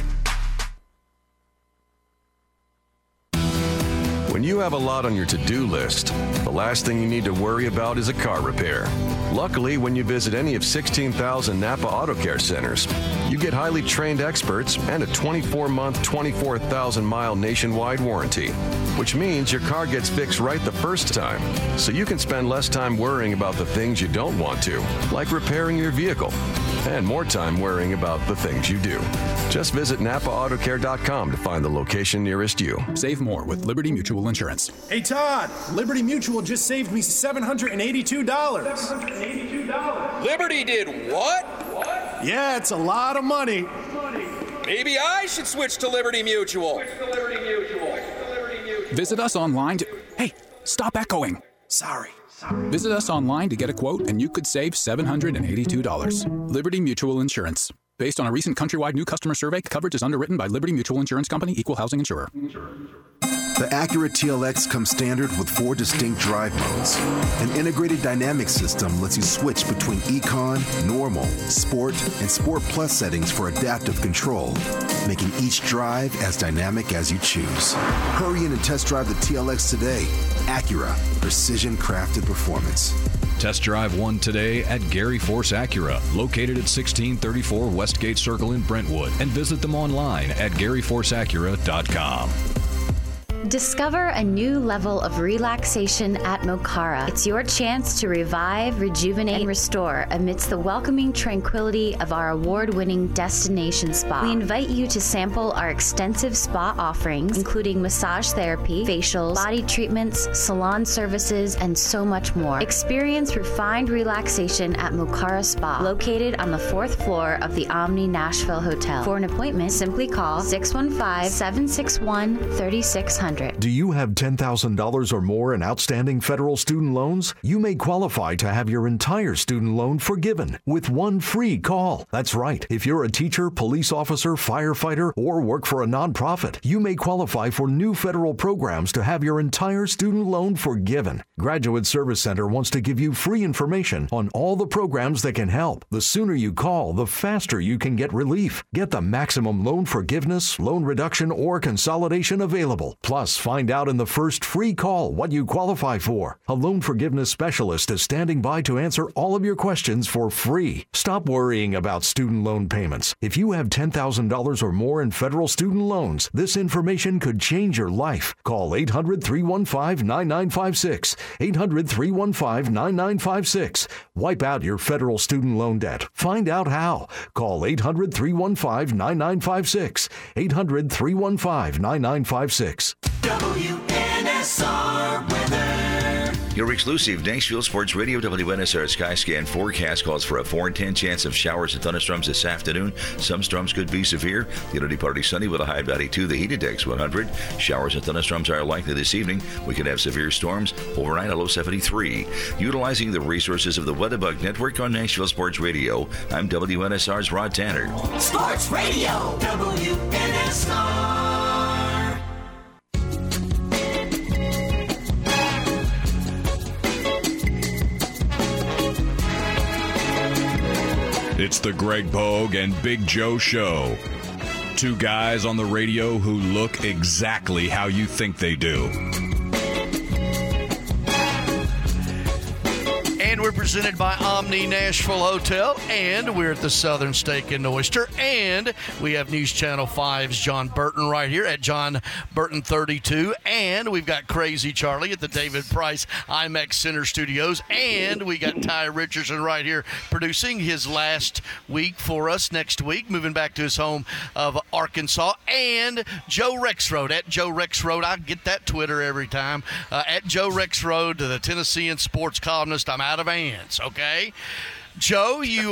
Speaker 22: When you have a lot on your to-do list, the last thing you need to worry about is a car repair. Luckily, when you visit any of 16,000 Napa Auto Care centers, you get highly trained experts and a 24-month, 24,000-mile nationwide warranty, which means your car gets fixed right the first time, so you can spend less time worrying about the things you don't want to, like repairing your vehicle, and more time worrying about the things you do. Just visit NapaAutoCare.com to find the location nearest you.
Speaker 12: Save more with Liberty Mutual Insurance.
Speaker 13: Hey, Todd, Liberty Mutual just saved me $782.
Speaker 14: Liberty did what?
Speaker 13: Yeah, it's a lot of money.
Speaker 14: Maybe I should switch to Liberty Mutual.
Speaker 12: Visit us online to... Hey, stop echoing.
Speaker 13: Sorry.
Speaker 12: Visit us online to get a quote, and you could save $782. Liberty Mutual Insurance. Based on a recent countrywide new customer survey, coverage is underwritten by Liberty Mutual Insurance Company, Equal Housing Insurer.
Speaker 15: The Acura TLX comes standard with 4 distinct drive modes. An integrated dynamic system lets you switch between Econ, Normal, Sport, and Sport Plus settings for adaptive control, making each drive as dynamic as you choose. Hurry in and test drive the TLX today. Acura, precision-crafted performance.
Speaker 22: Test drive one today at Gary Force Acura, located at 1634 Westgate Circle in Brentwood, and visit them online at GaryForceAcura.com.
Speaker 24: Discover a new level of relaxation at Mokara. It's your chance to revive, rejuvenate, and restore amidst the welcoming tranquility of our award-winning destination spa. We invite you to sample our extensive spa offerings, including massage therapy, facials, body treatments, salon services, and so much more. Experience refined relaxation at Mokara Spa, located on the 4th floor of the Omni Nashville Hotel. For an appointment, simply call 615-761-3600.
Speaker 25: Do you have $10,000 or more in outstanding federal student loans? You may qualify to have your entire student loan forgiven with one free call. That's right. If you're a teacher, police officer, firefighter, or work for a nonprofit, you may qualify for new federal programs to have your entire student loan forgiven. Graduate Service Center wants to give you free information on all the programs that can help. The sooner you call, the faster you can get relief. Get the maximum loan forgiveness, loan reduction, or consolidation available. Plus, find out in the first free call what you qualify for. A loan forgiveness specialist is standing by to answer all of your questions for free. Stop worrying about student loan payments. If you have $10,000 or more in federal student loans, this information could change your life. Call 800-315-9956. 800-315-9956. Wipe out your federal student loan debt. Find out how. Call 800-315-9956. 800-315-9956.
Speaker 20: WNSR weather.
Speaker 27: Your exclusive Nashville Sports Radio WNSR Skyscan forecast calls for a 4 in 10 chance of showers and thunderstorms this afternoon. Some storms could be severe. The Unity Party sunny with a high of 92. The heat index 100. Showers and thunderstorms are likely this evening. We could have severe storms. Overnight a low 73. Utilizing the resources of the Weatherbug Network on Nashville Sports Radio, I'm WNSR's Rod Tanner.
Speaker 20: Sports Radio WNSR.
Speaker 22: It's the Greg Pogue and Big Joe Show. 2 guys on the radio who look exactly how you think they do.
Speaker 9: And we're presented by Omni Nashville Hotel, and we're at the Southern Steak and Oyster, and we have News Channel 5's John Burton right here at John Burton 32, and we've got Crazy Charlie at the David Price IMAX Center Studios, and we got Ty Richardson right here producing his last week for us next week, moving back to his home of Arkansas, and Joe Rexrode at Joe Rexrode. I get that Twitter every time. At Joe Rexrode, the Tennessean sports columnist. I'm out of hands, okay? Joe, you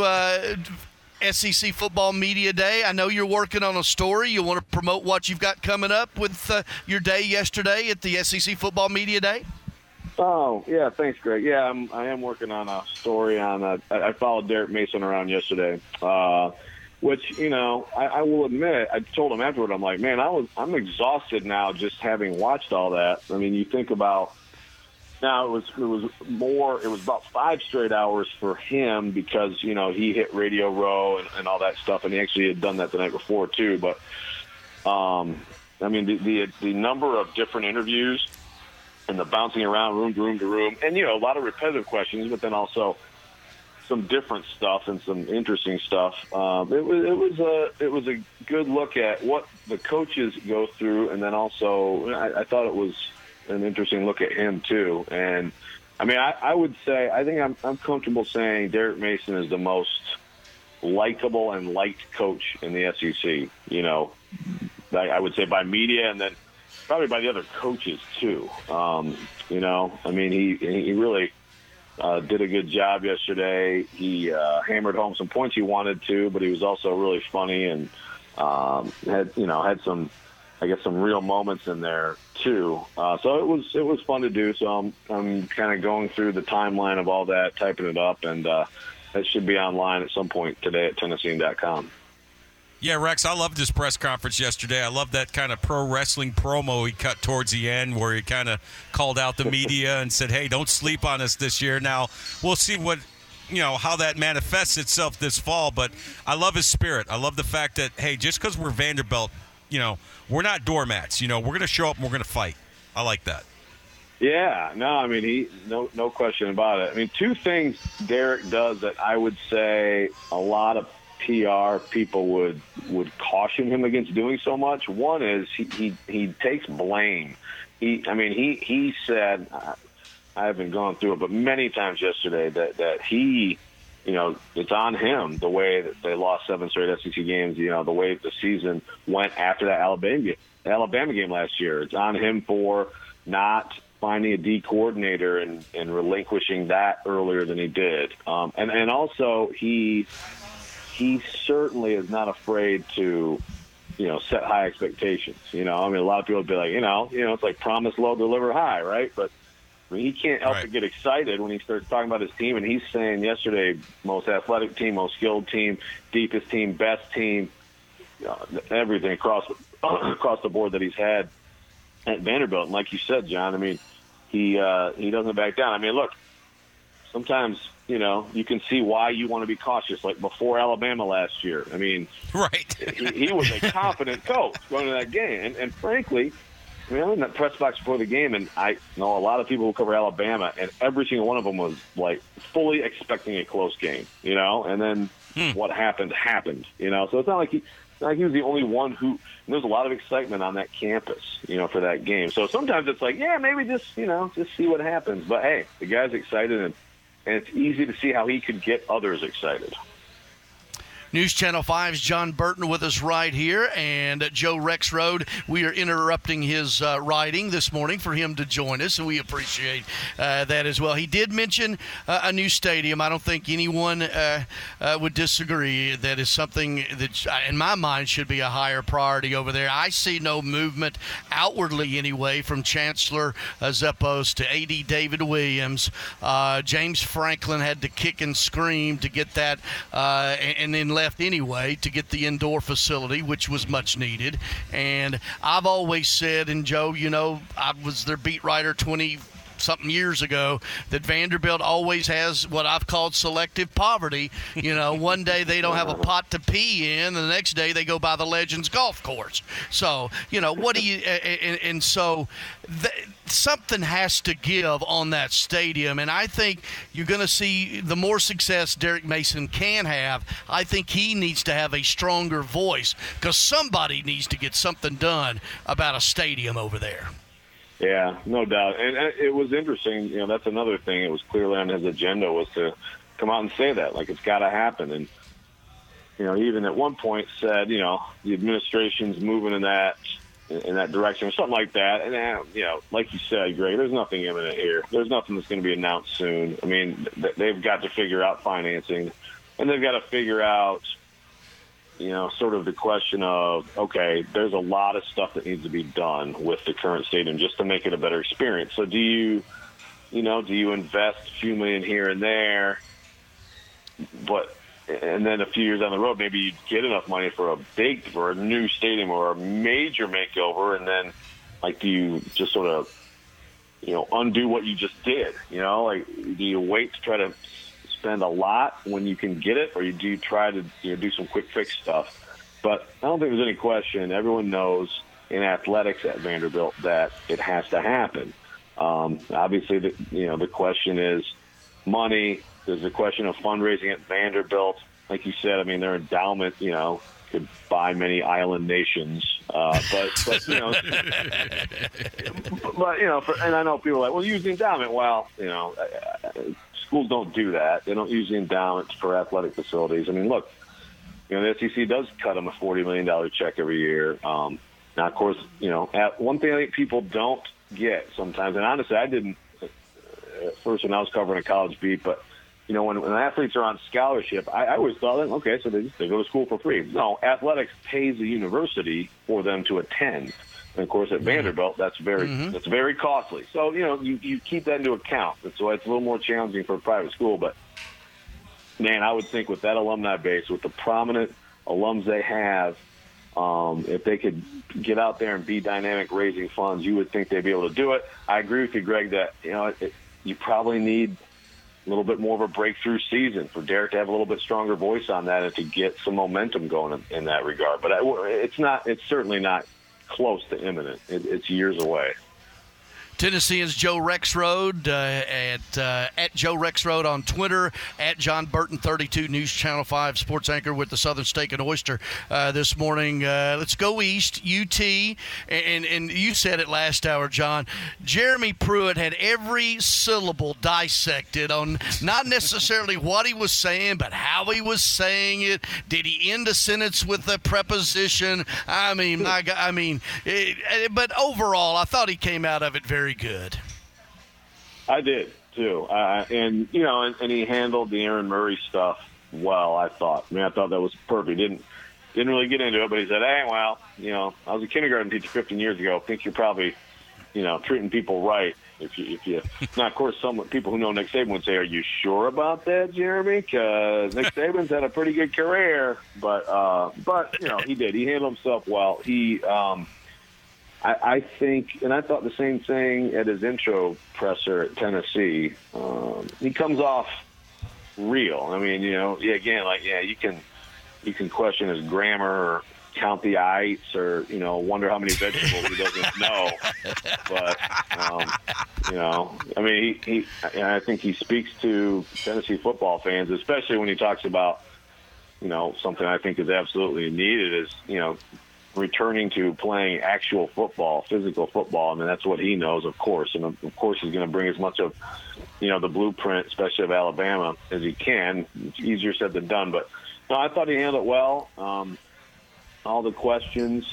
Speaker 9: SEC Football Media Day. I know you're working on a story. You want to promote what you've got coming up with your day yesterday at the SEC Football Media Day?
Speaker 30: Oh, yeah, thanks, Greg. Yeah, I am working on a story on I followed Derek Mason around yesterday, which, you know, I will admit, I told him afterward, I'm like, man, I'm exhausted now just having watched all that. I mean, you think about, now it was about 5 straight hours for him because, you know, he hit Radio Row and all that stuff, and he actually had done that the night before too. But I mean, the number of different interviews and the bouncing around room to room to room, and, you know, a lot of repetitive questions, but then also some different stuff and some interesting stuff. It was a good look at what the coaches go through, and then also I thought it was an interesting look at him too. And I mean, I would say, I think I'm comfortable saying Derek Mason is the most likable and liked coach in the SEC. You know, I would say by media, and then probably by the other coaches too. You know, I mean, he really did a good job yesterday. He hammered home some points he wanted to, but he was also really funny and had some, I guess, some real moments in there too. So it was fun to do. So I'm kind of going through the timeline of all that, typing it up, and that should be online at some point today at Tennessean.com.
Speaker 10: Yeah, Rex, I loved his press conference yesterday. I love that kind of pro wrestling promo he cut towards the end where he kind of called out the media and said, hey, don't sleep on us this year. Now, we'll see how that manifests itself this fall, but I love his spirit. I love the fact that, hey, just because we're Vanderbilt, you know, we're not doormats. You know, we're going to show up and we're going to fight. I like that.
Speaker 30: Yeah, no, I mean, no question about it. I mean, 2 things Derek does that I would say a lot of PR people would caution him against doing so much. One is he takes blame. He said, I haven't gone through it, but many times yesterday that he, you know, it's on him the way that they lost 7 straight SEC games, you know, the way the season went after that Alabama game last year. It's on him for not finding a D coordinator and relinquishing that earlier than he did. And also he certainly is not afraid to, you know, set high expectations. You know, I mean, a lot of people would be like, you know, it's like promise low, deliver high, right? But I mean, he can't help but get excited when he starts talking about his team. And he's saying yesterday, most athletic team, most skilled team, deepest team, best team, everything across the board that he's had at Vanderbilt. And like you said, John, I mean, he doesn't back down. I mean, look, sometimes, you know, you can see why you want to be cautious. Like before Alabama last year, I mean,
Speaker 10: right?
Speaker 30: he was a confident coach going to that game, and frankly, I mean, I'm in that press box before the game, and I know a lot of people who cover Alabama, and every single one of them was like fully expecting a close game, you know. And then what happened, you know. So it's not like he was the only one who. There's a lot of excitement on that campus, you know, for that game. So sometimes it's like, yeah, maybe just see what happens. But hey, the guy's excited, and it's easy to see how he could get others excited.
Speaker 9: News Channel 5's John Burton with us right here, and Joe Rexrode. We are interrupting his writing this morning for him to join us, and we appreciate that as well. He did mention a new stadium. I don't think anyone would disagree. That is something that, in my mind, should be a higher priority over there. I see no movement outwardly anyway from Chancellor Zeppos to A.D. David Williams. James Franklin had to kick and scream to get that, and then left anyway to get the indoor facility, which was much needed. And I've always said, and Joe, you know, I was their beat writer 20-something years ago, that Vanderbilt always has what I've called selective poverty. You know, one day they don't have a pot to pee in, and the next day they go by the Legends golf course. So, you know, what do you – and so something has to give on that stadium, and I think you're going to see the more success Derek Mason can have. I think he needs to have a stronger voice because somebody needs to get something done about a stadium over there.
Speaker 30: Yeah, no doubt. And it was interesting. That's another thing. It was clearly on his agenda was to come out and say that, like, it's got to happen. And, he even at one point said, the administration's moving in that direction or something like that. And, like you said, Greg, there's nothing imminent here. There's nothing that's going to be announced soon. I mean, they've got to figure out financing, and they've got to figure out, sort of the question of, okay, there's a lot of stuff that needs to be done with the current stadium just to make it a better experience. So do you invest a few million here and there, and then a few years down the road, maybe you get enough money for a new stadium or a major makeover, and then, like, do you just sort of, undo what you just did? Like, do you wait to try to spend a lot when you can get it, or do you try to do some quick fix stuff? But I don't think there's any question. Everyone knows in athletics at Vanderbilt that it has to happen. Obviously, the question is money. There's a question of fundraising at Vanderbilt. Like you said, I mean, their endowment, could buy many island nations. But and I know people are like, well, use the endowment. Well, schools don't do that. They don't use the endowment for athletic facilities. I mean, look, the SEC does cut them a $40 million check every year. Now, of course, one thing I think people don't get sometimes, and honestly, I didn't at first when I was covering a college beat, but when athletes are on scholarship, I always thought, okay, so they go to school for free. No, athletics pays the university for them to attend. And, of course, at Vanderbilt, that's very costly. So, you keep that into account. And so it's a little more challenging for a private school. But, man, I would think with that alumni base, with the prominent alums they have, if they could get out there and be dynamic raising funds, you would think they'd be able to do it. I agree with you, Greg, that, you probably need a little bit more of a breakthrough season for Derek to have a little bit stronger voice on that and to get some momentum going in that regard. But it's certainly not close to imminent. It's years away.
Speaker 9: Tennesseans Joe Rexrode at Joe Rexrode on Twitter, at John Burton 32 News Channel 5 sports anchor with the Southern Steak and Oyster this morning. Let's go east, UT, and you said it last hour, John. Jeremy Pruitt had every syllable dissected on not necessarily what he was saying, but how he was saying it. Did he end a sentence with a preposition? But overall, I thought he came out of it very good.
Speaker 30: I did too, and he handled the Aaron Murray stuff well. I thought that was perfect. Didn't really get into it, but he said, "Hey, well, I was a kindergarten teacher 15 years ago. I think you're probably, treating people right. If you now, of course, some people who know Nick Saban would say, "Are you sure about that, Jeremy?" Because Nick Saban's had a pretty good career, but he did. He handled himself well. He I think, and I thought the same thing at his intro presser at Tennessee. He comes off real. I mean, you can question his grammar or count the ites or, wonder how many vegetables he doesn't know. But, I think he speaks to Tennessee football fans, especially when he talks about, something I think is absolutely needed is, returning to playing actual football, physical football. I mean, that's what he knows, of course. And, of course, he's going to bring as much of, the blueprint, especially of Alabama, as he can. It's easier said than done. But, no, I thought he handled it well. All the questions.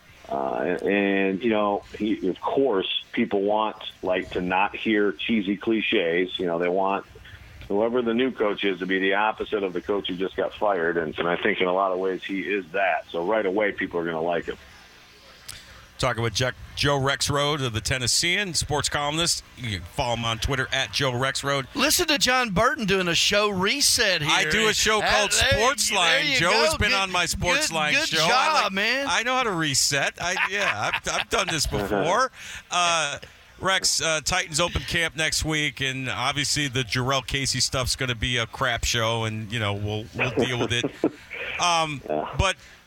Speaker 30: He, of course, people want, to not hear cheesy cliches. They want whoever the new coach is to be the opposite of the coach who just got fired. And I think in a lot of ways he is that. So right away people are going to like him.
Speaker 10: Talking with Joe Rexrode of the Tennessean, sports columnist. You can follow him on Twitter at Joe Rexrode.
Speaker 9: Listen to John Burton doing a show reset here.
Speaker 10: I do a show called Sportsline. Joe has been on my Sportsline show.
Speaker 9: Good job, man.
Speaker 10: I know how to reset. I've done this before. Rex, Titans open camp next week, and obviously the Jarrell Casey stuff's going to be a crap show, and we'll deal with it. But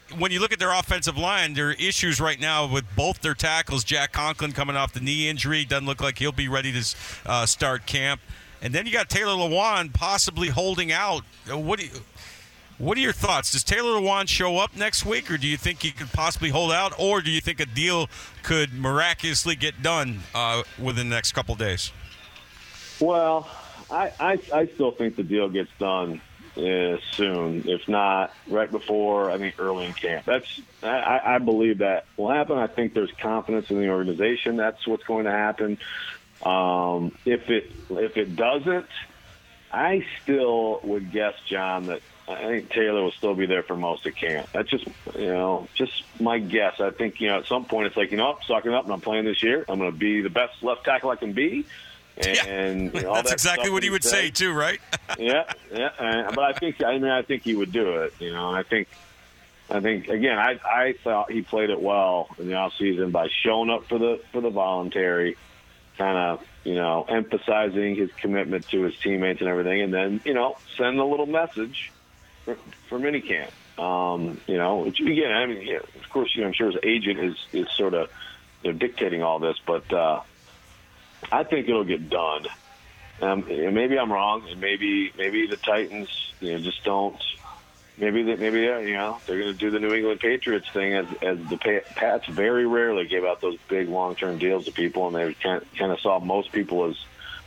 Speaker 10: when you look at their offensive line, there are issues right now with both their tackles. Jack Conklin coming off the knee injury. Doesn't look like he'll be ready to start camp. And then you got Taylor Lewan possibly holding out. What are your thoughts? Does Taylor Lewan show up next week, or do you think he could possibly hold out, or do you think a deal could miraculously get done within the next couple of days?
Speaker 30: Well, I still think the deal gets done soon, if not right before, I think early in camp. I believe that will happen. I think there's confidence in the organization. That's what's going to happen. If it doesn't, I still would guess, John, that I think Taylor will still be there for most of camp. That's just my guess. I think, at some point it's like, I'm sucking up and I'm playing this year. I'm going to be the best left tackle I can be. And all
Speaker 10: that's
Speaker 30: that
Speaker 10: exactly what he would say too, right?
Speaker 30: yeah. But I think he would do it. I think again, I thought he played it well in the offseason by showing up for the voluntary, kind of emphasizing his commitment to his teammates and everything, and then send a little message for minicamp. Which again, of course, I'm sure his agent is sort of dictating all this, but I think it'll get done. And maybe I'm wrong, and maybe the Titans just don't. Maybe they're going to do the New England Patriots thing, as the Pats very rarely gave out those big long-term deals to people, and they kind of saw most people as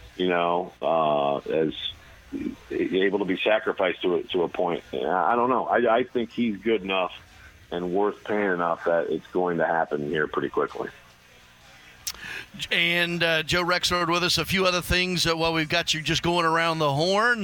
Speaker 30: as able to be sacrificed to a point. I don't know. I think he's good enough and worth paying enough that it's going to happen here pretty quickly.
Speaker 9: And Joe Rexrode with us. A few other things while we've got you just going around the horn.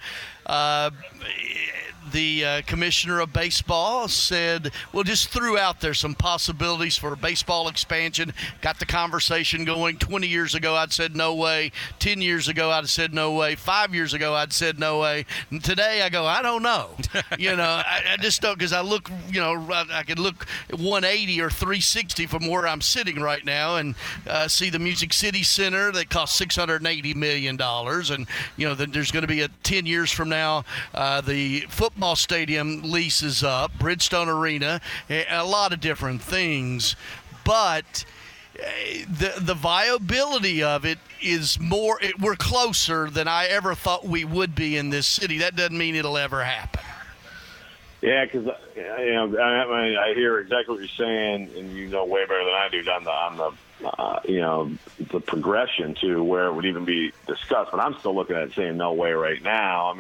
Speaker 9: The commissioner of baseball said, just threw out there some possibilities for baseball expansion. Got the conversation going. 20 years ago, I'd said no way. 10 years ago, I'd said no way. 5 years ago, I'd said no way. And today, I go, I don't know. I just don't, because I look, I could look 180 or 360 from where I'm sitting right now and see the Music City Center that costs $680 million. And, there's going to be 10 years from now, the football stadium lease is up, Bridgestone Arena, a lot of different things, but the viability of it is more. We're closer than I ever thought we would be in this city. That doesn't mean it'll ever happen.
Speaker 30: Yeah, because I hear exactly what you're saying, and way better than I do on the progression to where it would even be discussed. But I'm still looking at it saying no way right now.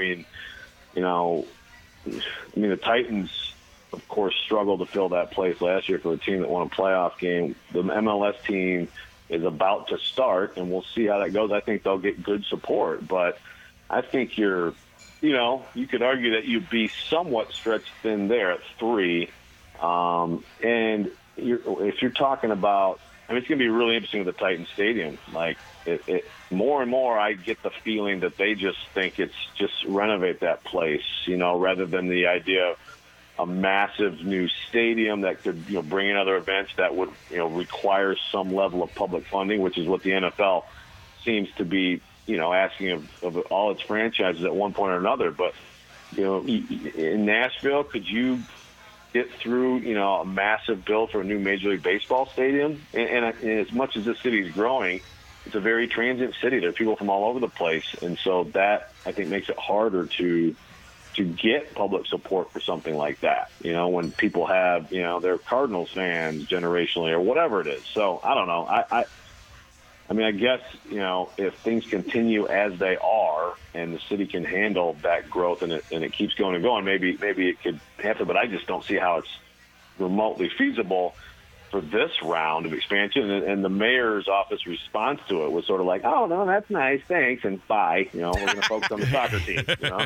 Speaker 30: The Titans, of course, struggled to fill that place last year for the team that won a playoff game. The MLS team is about to start, and we'll see how that goes. I think they'll get good support, but I think you could argue that you'd be somewhat stretched thin there at 3. And if you're talking about, it's going to be really interesting with the Titans Stadium. Like, more and more, I get the feeling that they just think it's just renovate that place, rather than the idea of a massive new stadium that could, bring in other events that would, require some level of public funding, which is what the NFL seems to be, asking of all its franchises at one point or another. But, in Nashville, could you get through, a massive bill for a new Major League Baseball stadium? And as much as this city is growing, it's a very transient city. There are people from all over the place. And so that, I think, makes it harder to get public support for something like that, when people have, they're Cardinals fans generationally or whatever it is. So I don't know. I guess, if things continue as they are and the city can handle that growth and it keeps going and going, maybe it could happen, but I just don't see how it's remotely feasible for this round of expansion. And the mayor's office response to it was sort of like, oh, no, that's nice, thanks, and bye. We're going to focus on the soccer team.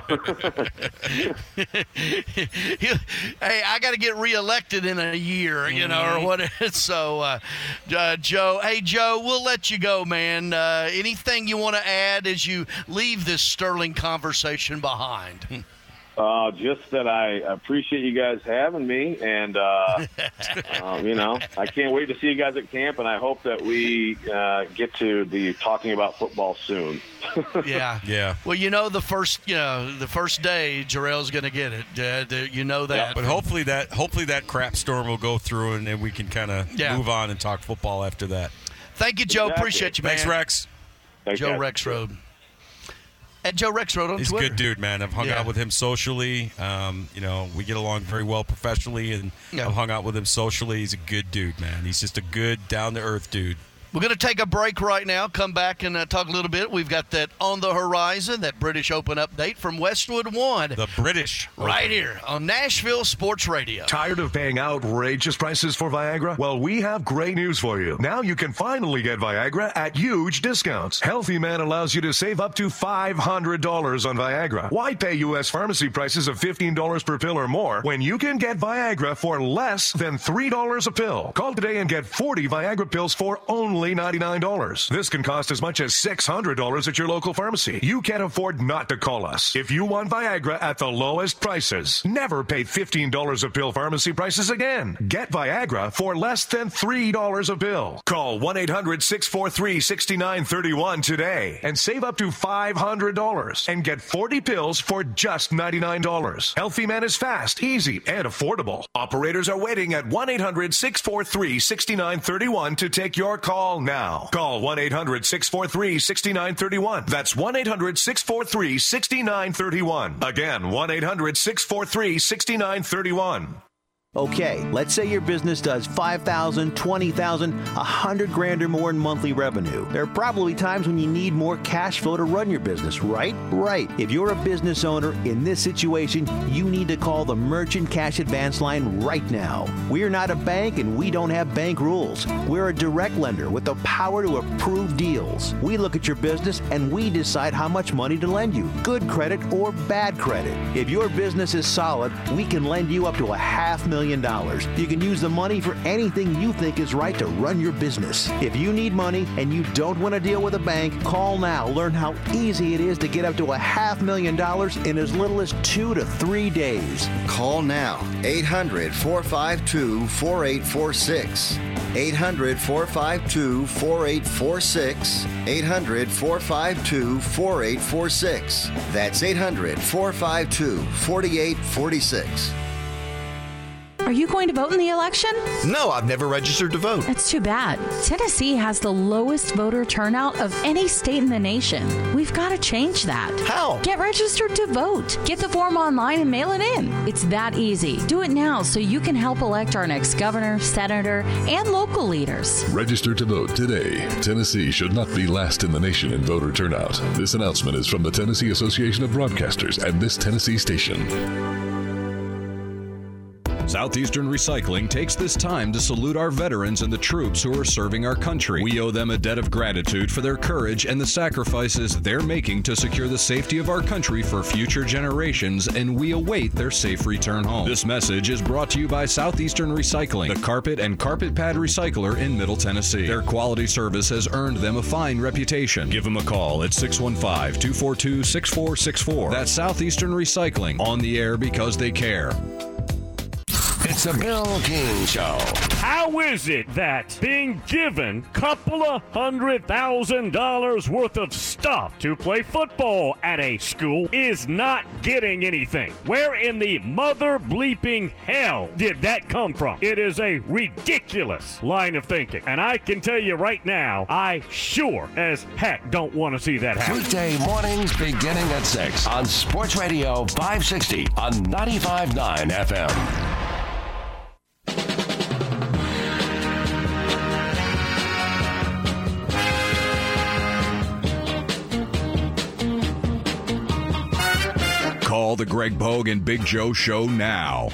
Speaker 9: Hey, I got to get reelected in a year, or what. So, Joe, we'll let you go, man. Anything you want to add as you leave this sterling conversation behind?
Speaker 30: Just that I appreciate you guys having me, and I can't wait to see you guys at camp, and I hope that we get to the talking about football soon.
Speaker 9: Yeah. Well, the first day, Jarrell's going to get it. You know that.
Speaker 10: Yeah, but hopefully that crap storm will go through, and then we can kind of move on and talk football after that.
Speaker 9: Thank you, Joe.
Speaker 30: Exactly.
Speaker 9: Appreciate you, man.
Speaker 10: Thanks, Rex.
Speaker 30: Thanks,
Speaker 9: Joe
Speaker 30: guys.
Speaker 9: Rexroad. At Joe Rexroad on
Speaker 10: He's
Speaker 9: Twitter.
Speaker 10: a good dude, man. I've hung out with him socially. We get along very well professionally, and I've hung out with him socially. He's a good dude, man. He's just a good, down-to-earth dude.
Speaker 9: We're going to take a break right now, come back and talk a little bit. We've got that on the horizon, that British Open update from Westwood One.
Speaker 10: The British
Speaker 9: right here on Nashville Sports Radio.
Speaker 1: Tired of paying outrageous prices for Viagra? Well, we have great news for you. Now you can finally get Viagra at huge discounts. Healthy Man allows you to save up to $500 on Viagra. Why pay U.S. pharmacy prices of $15 per pill or more when you can get Viagra for less than $3 a pill? Call today and get 40 Viagra pills for only $99. This can cost as much as $600 at your local pharmacy. You can't afford not to call us. If you want Viagra at the lowest prices, never pay $15 a pill pharmacy prices again. Get Viagra for less than $3 a pill. Call 1-800-643-6931 today and save up to $500 and get 40 pills for just $99. Healthy Man is fast, easy, and affordable. Operators are waiting at 1-800-643-6931 to take your call now. Call 1-800-643-6931. That's 1-800-643-6931. Again, 1-800-643-6931.
Speaker 3: Okay, let's say your business does $5,000, $20,000, $100,000 or more in monthly revenue. There are probably times when you need more cash flow to run your business, right? Right. If you're a business owner in this situation, you need to call the Merchant Cash Advance Line right now. We're not a bank and we don't have bank rules. We're a direct lender with the power to approve deals. We look at your business and we decide how much money to lend you, good credit or bad credit. If your business is solid, we can lend you up to $500,000. You can use the money for anything you think is right to run your business. If you need money and you don't want to deal with a bank, call now. Learn how easy it is to get up to $500,000 in as little as 2 to 3 days.
Speaker 4: Call now. 800-452-4846. 800-452-4846. 800-452-4846. That's 800-452-4846.
Speaker 16: Are you going to vote in the election?
Speaker 17: No, I've never registered to vote.
Speaker 16: That's too bad. Tennessee has the lowest voter turnout of any state in the nation. We've got to change that.
Speaker 17: How?
Speaker 16: Get registered to vote. Get the form online and mail it in. It's that easy. Do it now so you can help elect our next governor, senator, and local leaders.
Speaker 18: Register to vote today. Tennessee should not be last in the nation in voter turnout. This announcement is from the Tennessee Association of Broadcasters and this Tennessee station.
Speaker 22: Southeastern Recycling takes this time to salute our veterans and the troops who are serving our country. We owe them a debt of gratitude for their courage and the sacrifices they're making to secure the safety of our country for future generations, and we await their safe return home. This message is brought to you by Southeastern Recycling, the carpet and carpet pad recycler in Middle Tennessee. Their quality service has earned them a fine reputation. Give them a call at 615-242-6464. That's Southeastern Recycling, on the air because they care.
Speaker 2: It's a Bill King Show.
Speaker 23: How is it that being given couple of $100,000 worth of stuff to play football at a school is not getting anything? Where in the mother bleeping hell did that come from? It is a ridiculous line of thinking. And I can tell you right now, I sure as heck don't want to see that happen.
Speaker 2: Weekday mornings beginning at 6 on Sports Radio 560 on 95.9 FM.
Speaker 22: Call the Greg Pogue and Big Joe Show now.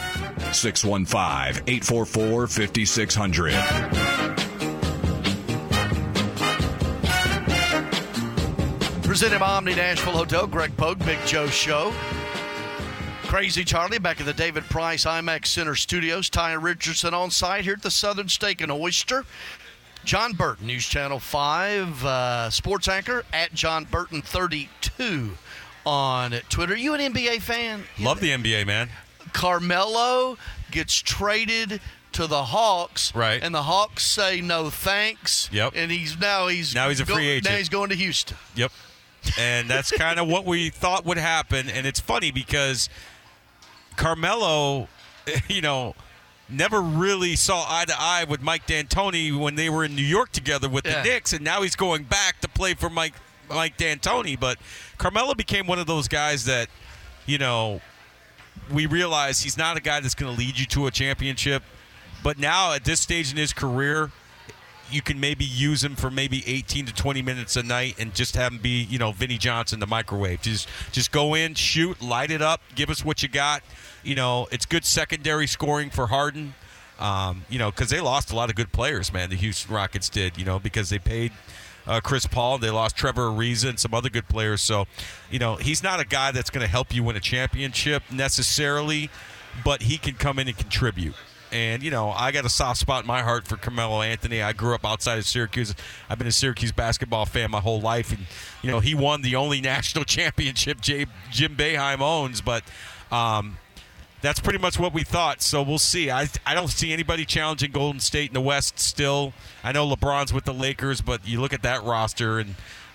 Speaker 22: 615-844-5600.
Speaker 9: Presented by Omni Nashville Hotel, Greg Pogue, Big Joe Show. Crazy Charlie back at the David Price IMAX Center Studios. Ty Richardson on site here at the Southern Steak and Oyster. John Burton, News Channel 5 sports anchor at John Burton 32 on Twitter. You an NBA fan?
Speaker 10: Love the NBA, man.
Speaker 9: Carmelo gets traded to the Hawks,
Speaker 10: right?
Speaker 9: And the Hawks say no thanks.
Speaker 10: Yep.
Speaker 9: And now he's
Speaker 10: a free agent.
Speaker 9: Now he's going to Houston.
Speaker 10: Yep. And that's kind of what we thought would happen. And it's funny because Carmelo, never really saw eye to eye with Mike D'Antoni when they were in New York together with the Knicks, and now he's going back to play for Mike D'Antoni. But Carmelo became one of those guys that, we realize he's not a guy that's going to lead you to a championship. But now at this stage in his career, you can maybe use him for maybe 18 to 20 minutes a night and just have him be, Vinnie Johnson, the microwave. Just go in, shoot, light it up, give us what you got. It's good secondary scoring for Harden, because they lost a lot of good players, man, the Houston Rockets did, because they paid Chris Paul. They lost Trevor Ariza and some other good players. So, he's not a guy that's going to help you win a championship necessarily, but he can come in and contribute. And, I got a soft spot in my heart for Carmelo Anthony. I grew up outside of Syracuse. I've been a Syracuse basketball fan my whole life. And, he won the only national championship Jim Boeheim owns. But that's pretty much what we thought. So we'll see. I don't see anybody challenging Golden State in the West still. I know LeBron's with the Lakers, but you look at that roster and,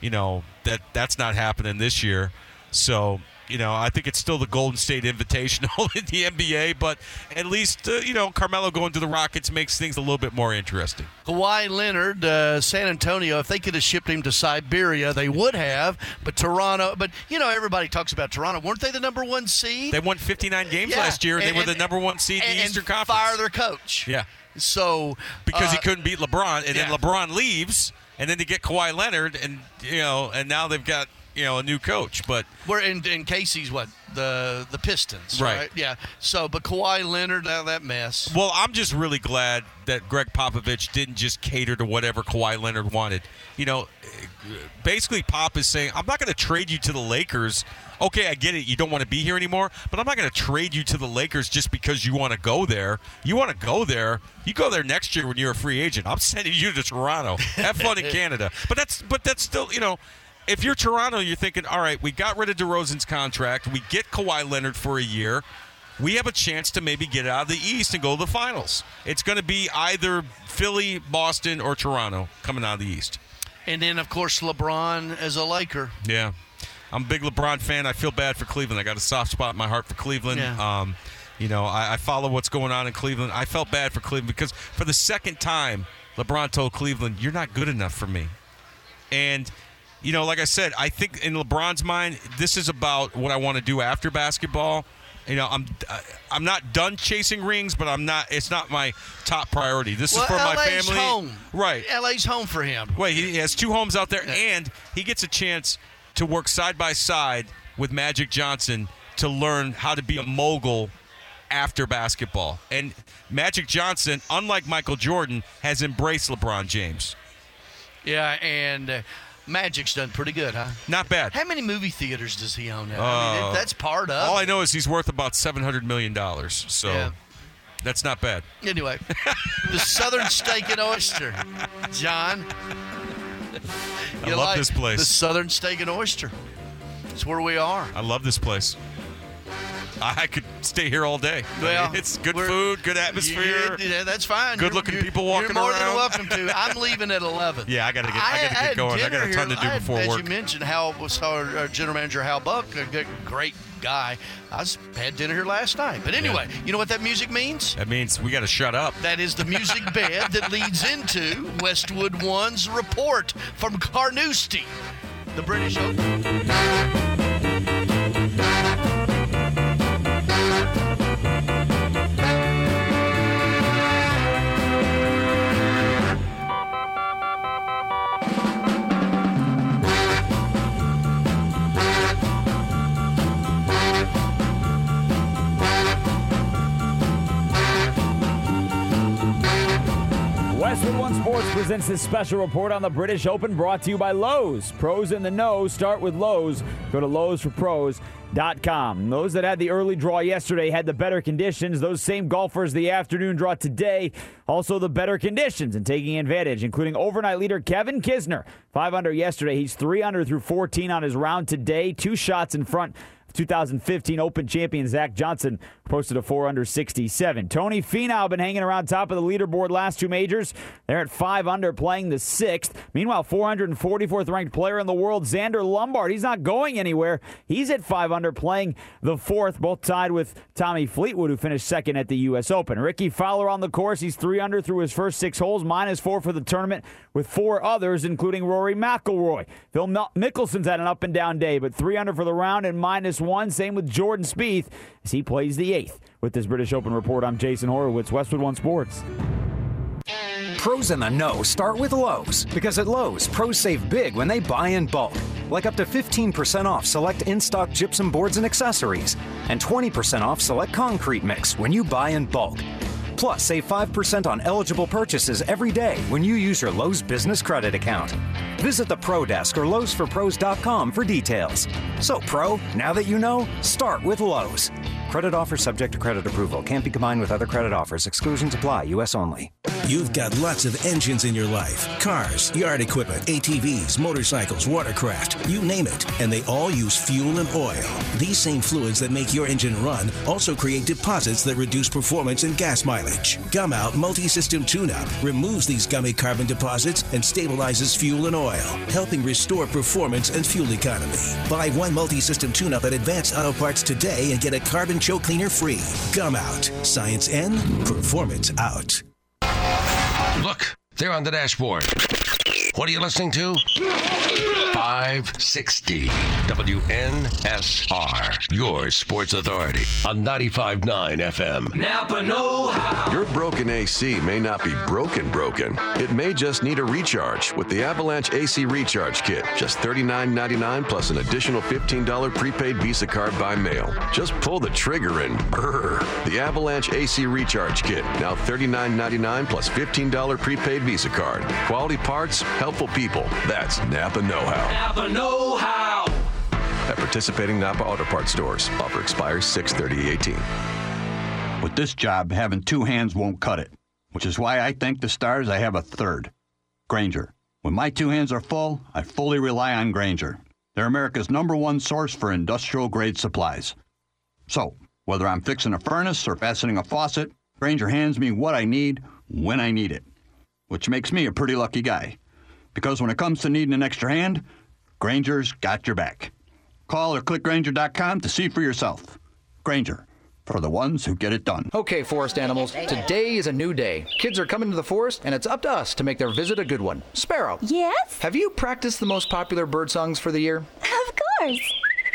Speaker 10: that's not happening this year. So, I think it's still the Golden State Invitational in the NBA, but at least, Carmelo going to the Rockets makes things a little bit more interesting.
Speaker 9: Kawhi Leonard, San Antonio, if they could have shipped him to Siberia, they would have, but Toronto, everybody talks about Toronto. Weren't they the number one seed?
Speaker 10: They won 59 games last year, and they were the number one seed in the Eastern Conference.
Speaker 9: Fire their coach.
Speaker 10: Yeah.
Speaker 9: So
Speaker 10: because he couldn't beat LeBron, and then LeBron leaves, and then they get Kawhi Leonard, and, and now they've got, a new coach, but
Speaker 9: we're in Casey's the Pistons, right? Yeah. So, but Kawhi Leonard, now that mess.
Speaker 10: Well, I'm just really glad that Greg Popovich didn't just cater to whatever Kawhi Leonard wanted. Basically, Pop is saying, "I'm not going to trade you to the Lakers. Okay, I get it. You don't want to be here anymore, but I'm not going to trade you to the Lakers just because you want to go there. You want to go there. You go there next year when you're a free agent. I'm sending you to Toronto. Have fun in Canada. But that's still, If you're Toronto, you're thinking, all right, we got rid of DeRozan's contract. We get Kawhi Leonard for a year. We have a chance to maybe get out of the East and go to the finals. It's going to be either Philly, Boston, or Toronto coming out of the East.
Speaker 9: And then, of course, LeBron as a Laker.
Speaker 10: Yeah. I'm a big LeBron fan. I feel bad for Cleveland. I got a soft spot in my heart for Cleveland.
Speaker 9: Yeah.
Speaker 10: I follow what's going on in Cleveland. I felt bad for Cleveland because for the second time, LeBron told Cleveland, you're not good enough for me. And like I said, I think in LeBron's mind, this is about what I want to do after basketball. I'm not done chasing rings, but it's not my top priority. This is for my
Speaker 9: LA's
Speaker 10: family.
Speaker 9: Home.
Speaker 10: Right.
Speaker 9: LA's home for him.
Speaker 10: Wait, he has 2 homes out there, and he gets a chance to work side by side with Magic Johnson to learn how to be a mogul after basketball. And Magic Johnson, unlike Michael Jordan, has embraced LeBron James.
Speaker 9: Yeah, and Magic's done pretty good, huh?
Speaker 10: Not bad.
Speaker 9: How many movie theaters does he own now? That's part of
Speaker 10: all I know is he's worth about $700 million, so that's not bad.
Speaker 9: Anyway, the Southern Steak and Oyster. John,
Speaker 10: I love this place.
Speaker 9: The Southern Steak and Oyster. It's where we are.
Speaker 10: I love this place. I could stay here all day.
Speaker 9: Well,
Speaker 10: it's good food, good atmosphere.
Speaker 9: Yeah, that's fine.
Speaker 10: Good-looking people walking around.
Speaker 9: You're more than welcome to. I'm leaving at 11.
Speaker 10: Yeah, I got to get going. I got a ton to do before work.
Speaker 9: As you mentioned, our general manager Hal Buck, a great guy. I had dinner here last night. But anyway, you know what that music means?
Speaker 10: That means we got to shut up.
Speaker 9: That is the music bed that leads into Westwood One's report from Carnoustie, the British Open.
Speaker 5: Westwood One Sports presents this special report on the British Open, brought to you by Lowe's. Pros in the know start with Lowe's. Go to Lowe's for pros. ProDesk.com. Those that had the early draw yesterday had the better conditions. Those same golfers, the afternoon draw today, also the better conditions and taking advantage, including overnight leader Kevin Kisner. 5 under yesterday. He's 3 under through 14 on his round today. 2 shots in front. 2015 Open champion Zach Johnson posted a 4 under 67. Tony Finau been hanging around top of the leaderboard last 2 majors. They're at 5 under playing the 6th. Meanwhile, 444th ranked player in the world, Xander Lombard, he's not going anywhere. He's at 5 under playing the 4th, both tied with Tommy Fleetwood, who finished 2nd at the U.S. Open. Ricky Fowler on the course. He's 3 under through his first 6 holes, -4 for the tournament, with 4 others, including Rory McIlroy. Phil Mickelson's had an up-and-down day, but 3 under for the round and -1. Same with Jordan Spieth as he plays the 8th. With this British Open report, I'm Jason Horowitz, Westwood One Sports.
Speaker 6: Pros in the know start with Lowe's, because at Lowe's, pros save big when they buy in bulk. Like up to 15% off select in-stock gypsum boards and accessories, and 20% off select concrete mix when you buy in bulk. Plus, save 5% on eligible purchases every day when you use your Lowe's Business Credit account. Visit the Pro Desk or Lowe'sForPros.com for details. So, Pro, now that you know, start with Lowe's. Credit offer subject to credit approval. Can't be combined with other credit offers. Exclusions apply. U.S. only.
Speaker 7: You've got lots of engines in your life. Cars, yard equipment, ATVs, motorcycles, watercraft, you name it. And they all use fuel and oil. These same fluids that make your engine run also create deposits that reduce performance and gas mileage. Gum Out Multi-System Tune-Up removes these gummy carbon deposits and stabilizes fuel and oil, helping restore performance and fuel economy. Buy 1 Multi-System Tune-Up at Advanced Auto Parts today and get a carbon choke cleaner free. Gum Out. Science in, performance out.
Speaker 2: Look, they're on the dashboard. What are you listening to? 560 WNSR, your sports authority on 95.9 FM.
Speaker 20: Napa know-how.
Speaker 8: Your broken AC may not be broken. It may just need a recharge with the Avalanche AC Recharge Kit. Just $39.99 plus an additional $15 prepaid Visa card by mail. Just pull the trigger and brrr. The Avalanche AC Recharge Kit. Now $39.99 plus $15 prepaid Visa card. Quality parts, helpful people. That's Napa know-how.
Speaker 20: Napa know-how.
Speaker 8: At participating Napa Auto Parts stores. Offer expires 6/30/18.
Speaker 11: With this job, having 2 hands won't cut it, which is why I thank the stars I have a third. Grainger. When my 2 hands are full, I fully rely on Grainger. They're America's #1 source for industrial-grade supplies. So, whether I'm fixing a furnace or fastening a faucet, Grainger hands me what I need when I need it, which makes me a pretty lucky guy. Because when it comes to needing an extra hand, Grainger's got your back. Call or click Grainger.com to see for yourself. Grainger, for the ones who get it done.
Speaker 14: Okay, forest animals, today is a new day. Kids are coming to the forest, and it's up to us to make their visit a good one. Sparrow.
Speaker 19: Yes?
Speaker 14: Have you practiced the most popular bird songs for the year?
Speaker 19: Of course.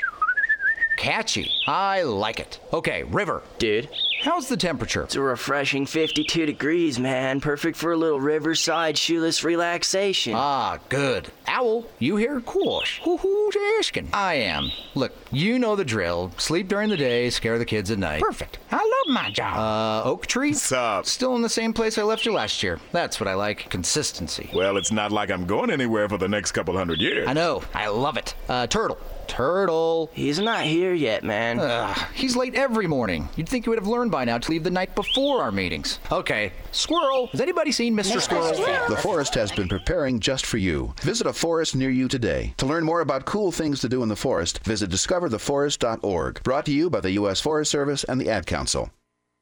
Speaker 14: Catchy. I like it. Okay, River.
Speaker 21: Dude.
Speaker 14: How's the temperature?
Speaker 21: It's a refreshing 52 degrees, man. Perfect for a little riverside shoeless relaxation.
Speaker 14: Ah, good. Owl, you here? Course. Who's asking? I am. Look, you know the drill. Sleep during the day, scare the kids at night. Perfect. I love my job. Oak Tree?
Speaker 26: What's up?
Speaker 14: Still in the same place I left you last year. That's what I like. Consistency.
Speaker 26: Well, it's not like I'm going anywhere for the next couple hundred years.
Speaker 14: I know. I love it. Turtle.
Speaker 21: He's not here yet, man.
Speaker 14: He's late every morning. You'd think you would have learned by now to leave the night before our meetings. Okay. Squirrel. Has anybody seen Mr. Squirrel?
Speaker 28: The forest has been preparing just for you. Visit a forest near you today. To learn more about cool things to do in the forest, visit discovertheforest.org. Brought to you by the U.S. Forest Service and the Ad Council.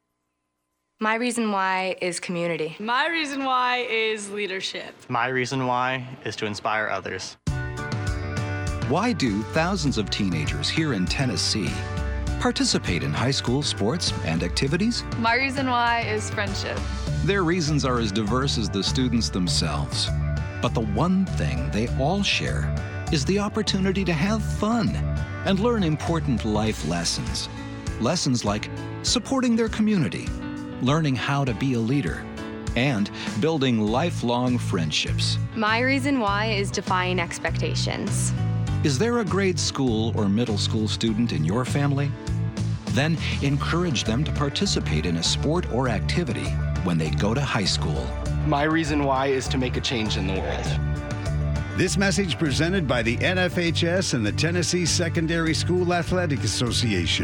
Speaker 29: My reason why is community.
Speaker 31: My reason why is leadership.
Speaker 32: My reason why is to inspire others.
Speaker 33: Why do thousands of teenagers here in Tennessee participate in high school sports and activities?
Speaker 31: My reason why is friendship.
Speaker 33: Their reasons are as diverse as the students themselves. But the one thing they all share is the opportunity to have fun and learn important life lessons. Lessons like supporting their community, learning how to be a leader, and building lifelong friendships.
Speaker 29: My reason why is defying expectations.
Speaker 33: Is there a grade school or middle school student in your family? Then encourage them to participate in a sport or activity when they go to high school.
Speaker 32: My reason why is to make a change in the world.
Speaker 1: This message presented by the NFHS and the Tennessee Secondary School Athletic Association.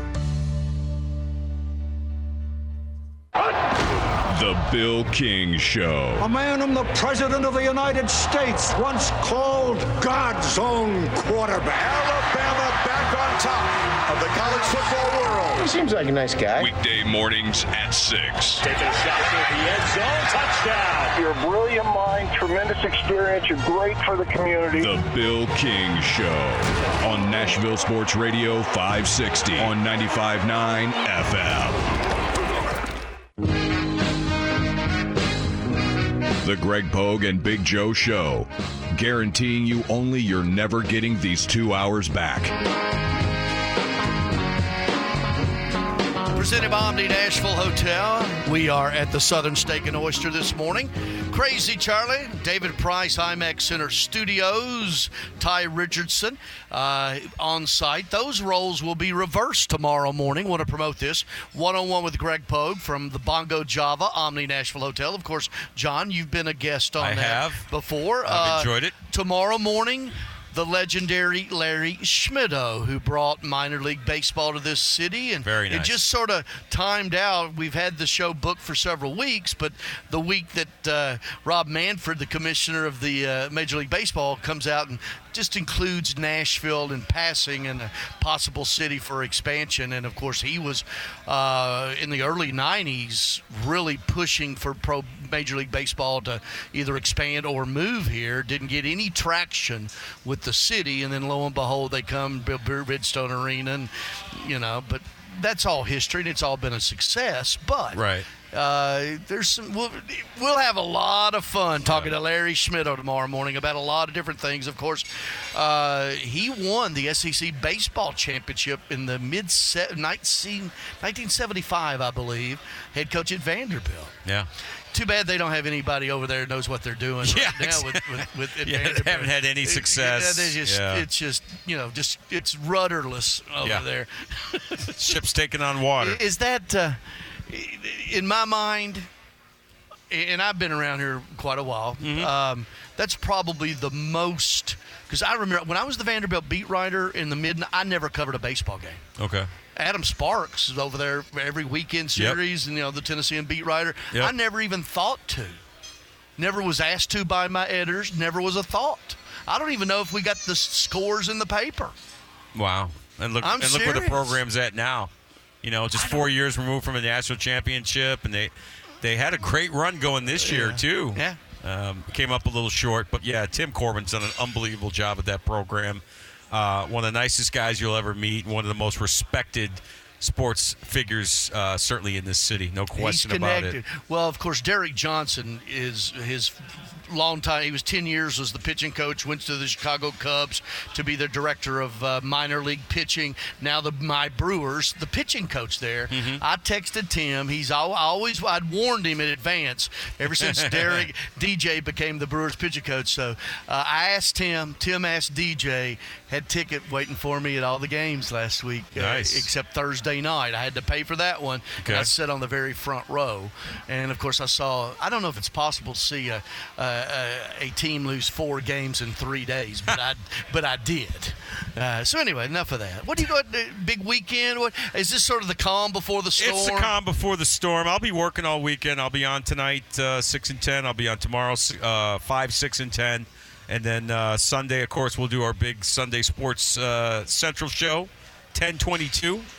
Speaker 22: The Bill King Show.
Speaker 3: A man whom the President of the United States once called God's own quarterback.
Speaker 4: Alabama back on top of the college football world.
Speaker 12: He seems like a nice guy.
Speaker 22: Weekday mornings at 6.
Speaker 4: Taking a shot at the end zone. Touchdown.
Speaker 13: You're a brilliant mind, tremendous experience. You're great for the community.
Speaker 22: The Bill King Show on Nashville Sports Radio 560 on 95.9 FM. The Greg Pogue and Big Joe Show, guaranteeing you only you're never getting these 2 hours back.
Speaker 9: Presented by Omni Nashville Hotel. We are at the Southern Steak and Oyster this morning. Crazy Charlie, David Price, IMAX Center Studios, Ty Richardson on site. Those roles will be reversed tomorrow morning. Want to promote this. One-on-one with Greg Pogue from the Bongo Java, Omni Nashville Hotel. Of course, John, you've been a guest on that before.
Speaker 10: I've enjoyed it.
Speaker 9: Tomorrow morning, the legendary Larry Schmittou, who brought minor league baseball to this city. And
Speaker 10: very nice.
Speaker 9: It just sort of timed out. We've had the show booked for several weeks, but the week that Rob Manfred, the commissioner of the Major League Baseball, comes out and just includes Nashville in passing and a possible city for expansion. And, of course, he was in the early 90s really pushing for Major League Baseball to either expand or move here. Didn't get any traction with the city, and then lo and behold, they come build Bridgestone Arena, and but that's all history, and it's all been a success. But
Speaker 10: right.
Speaker 9: There's some. We'll have a lot of fun talking to Larry Schmittou tomorrow morning about a lot of different things. Of course, he won the SEC baseball championship in the 1975, I believe. Head coach at Vanderbilt.
Speaker 10: Yeah.
Speaker 9: Too bad they don't have anybody over there who knows what they're doing right now with Vanderbilt.
Speaker 10: They haven't had any success.
Speaker 9: It's just it's rudderless over there.
Speaker 10: Ship's taking on water.
Speaker 9: Is that in my mind? And I've been around here quite a while. Mm-hmm. That's probably the most, because I remember when I was the Vanderbilt beat writer in the I never covered a baseball game.
Speaker 10: Okay.
Speaker 9: Adam Sparks is over there for every weekend series, and the Tennessean beat writer. Yep. I never even thought to. Never was asked to by my editors. Never was a thought. I don't even know if we got the scores in the paper.
Speaker 10: Wow. And look where the program's at now. Just 4 years removed from a national championship, and they had a great run going this year too.
Speaker 9: Yeah.
Speaker 10: Came up a little short, but Tim Corbin's done an unbelievable job at that program. One of the nicest guys you'll ever meet, one of the most respected sports figures certainly in this city, no question about it.
Speaker 9: Well, of course, Derek Johnson is his long time. He was 10 years was the pitching coach, went to the Chicago Cubs to be the director of minor league pitching. Now my Brewers, the pitching coach there. Mm-hmm. I texted Tim. I'd warned him in advance ever since Derek DJ became the Brewers pitching coach. So I asked Tim. Tim asked DJ. Had ticket waiting for me at all the games last week, except Thursday night. I had to pay for that one. Okay. And I sat on the very front row, and of course I saw. I don't know if it's possible to see a team lose 4 games in 3 days, but I did. So anyway, enough of that. What do you got? Big weekend? What is this? Sort of the calm before the storm?
Speaker 10: It's the calm before the storm. I'll be working all weekend. I'll be on tonight 6 and 10. I'll be on tomorrow 5, 6, and 10. And then Sunday, of course, we'll do our big Sunday Sports Central show, 10:22.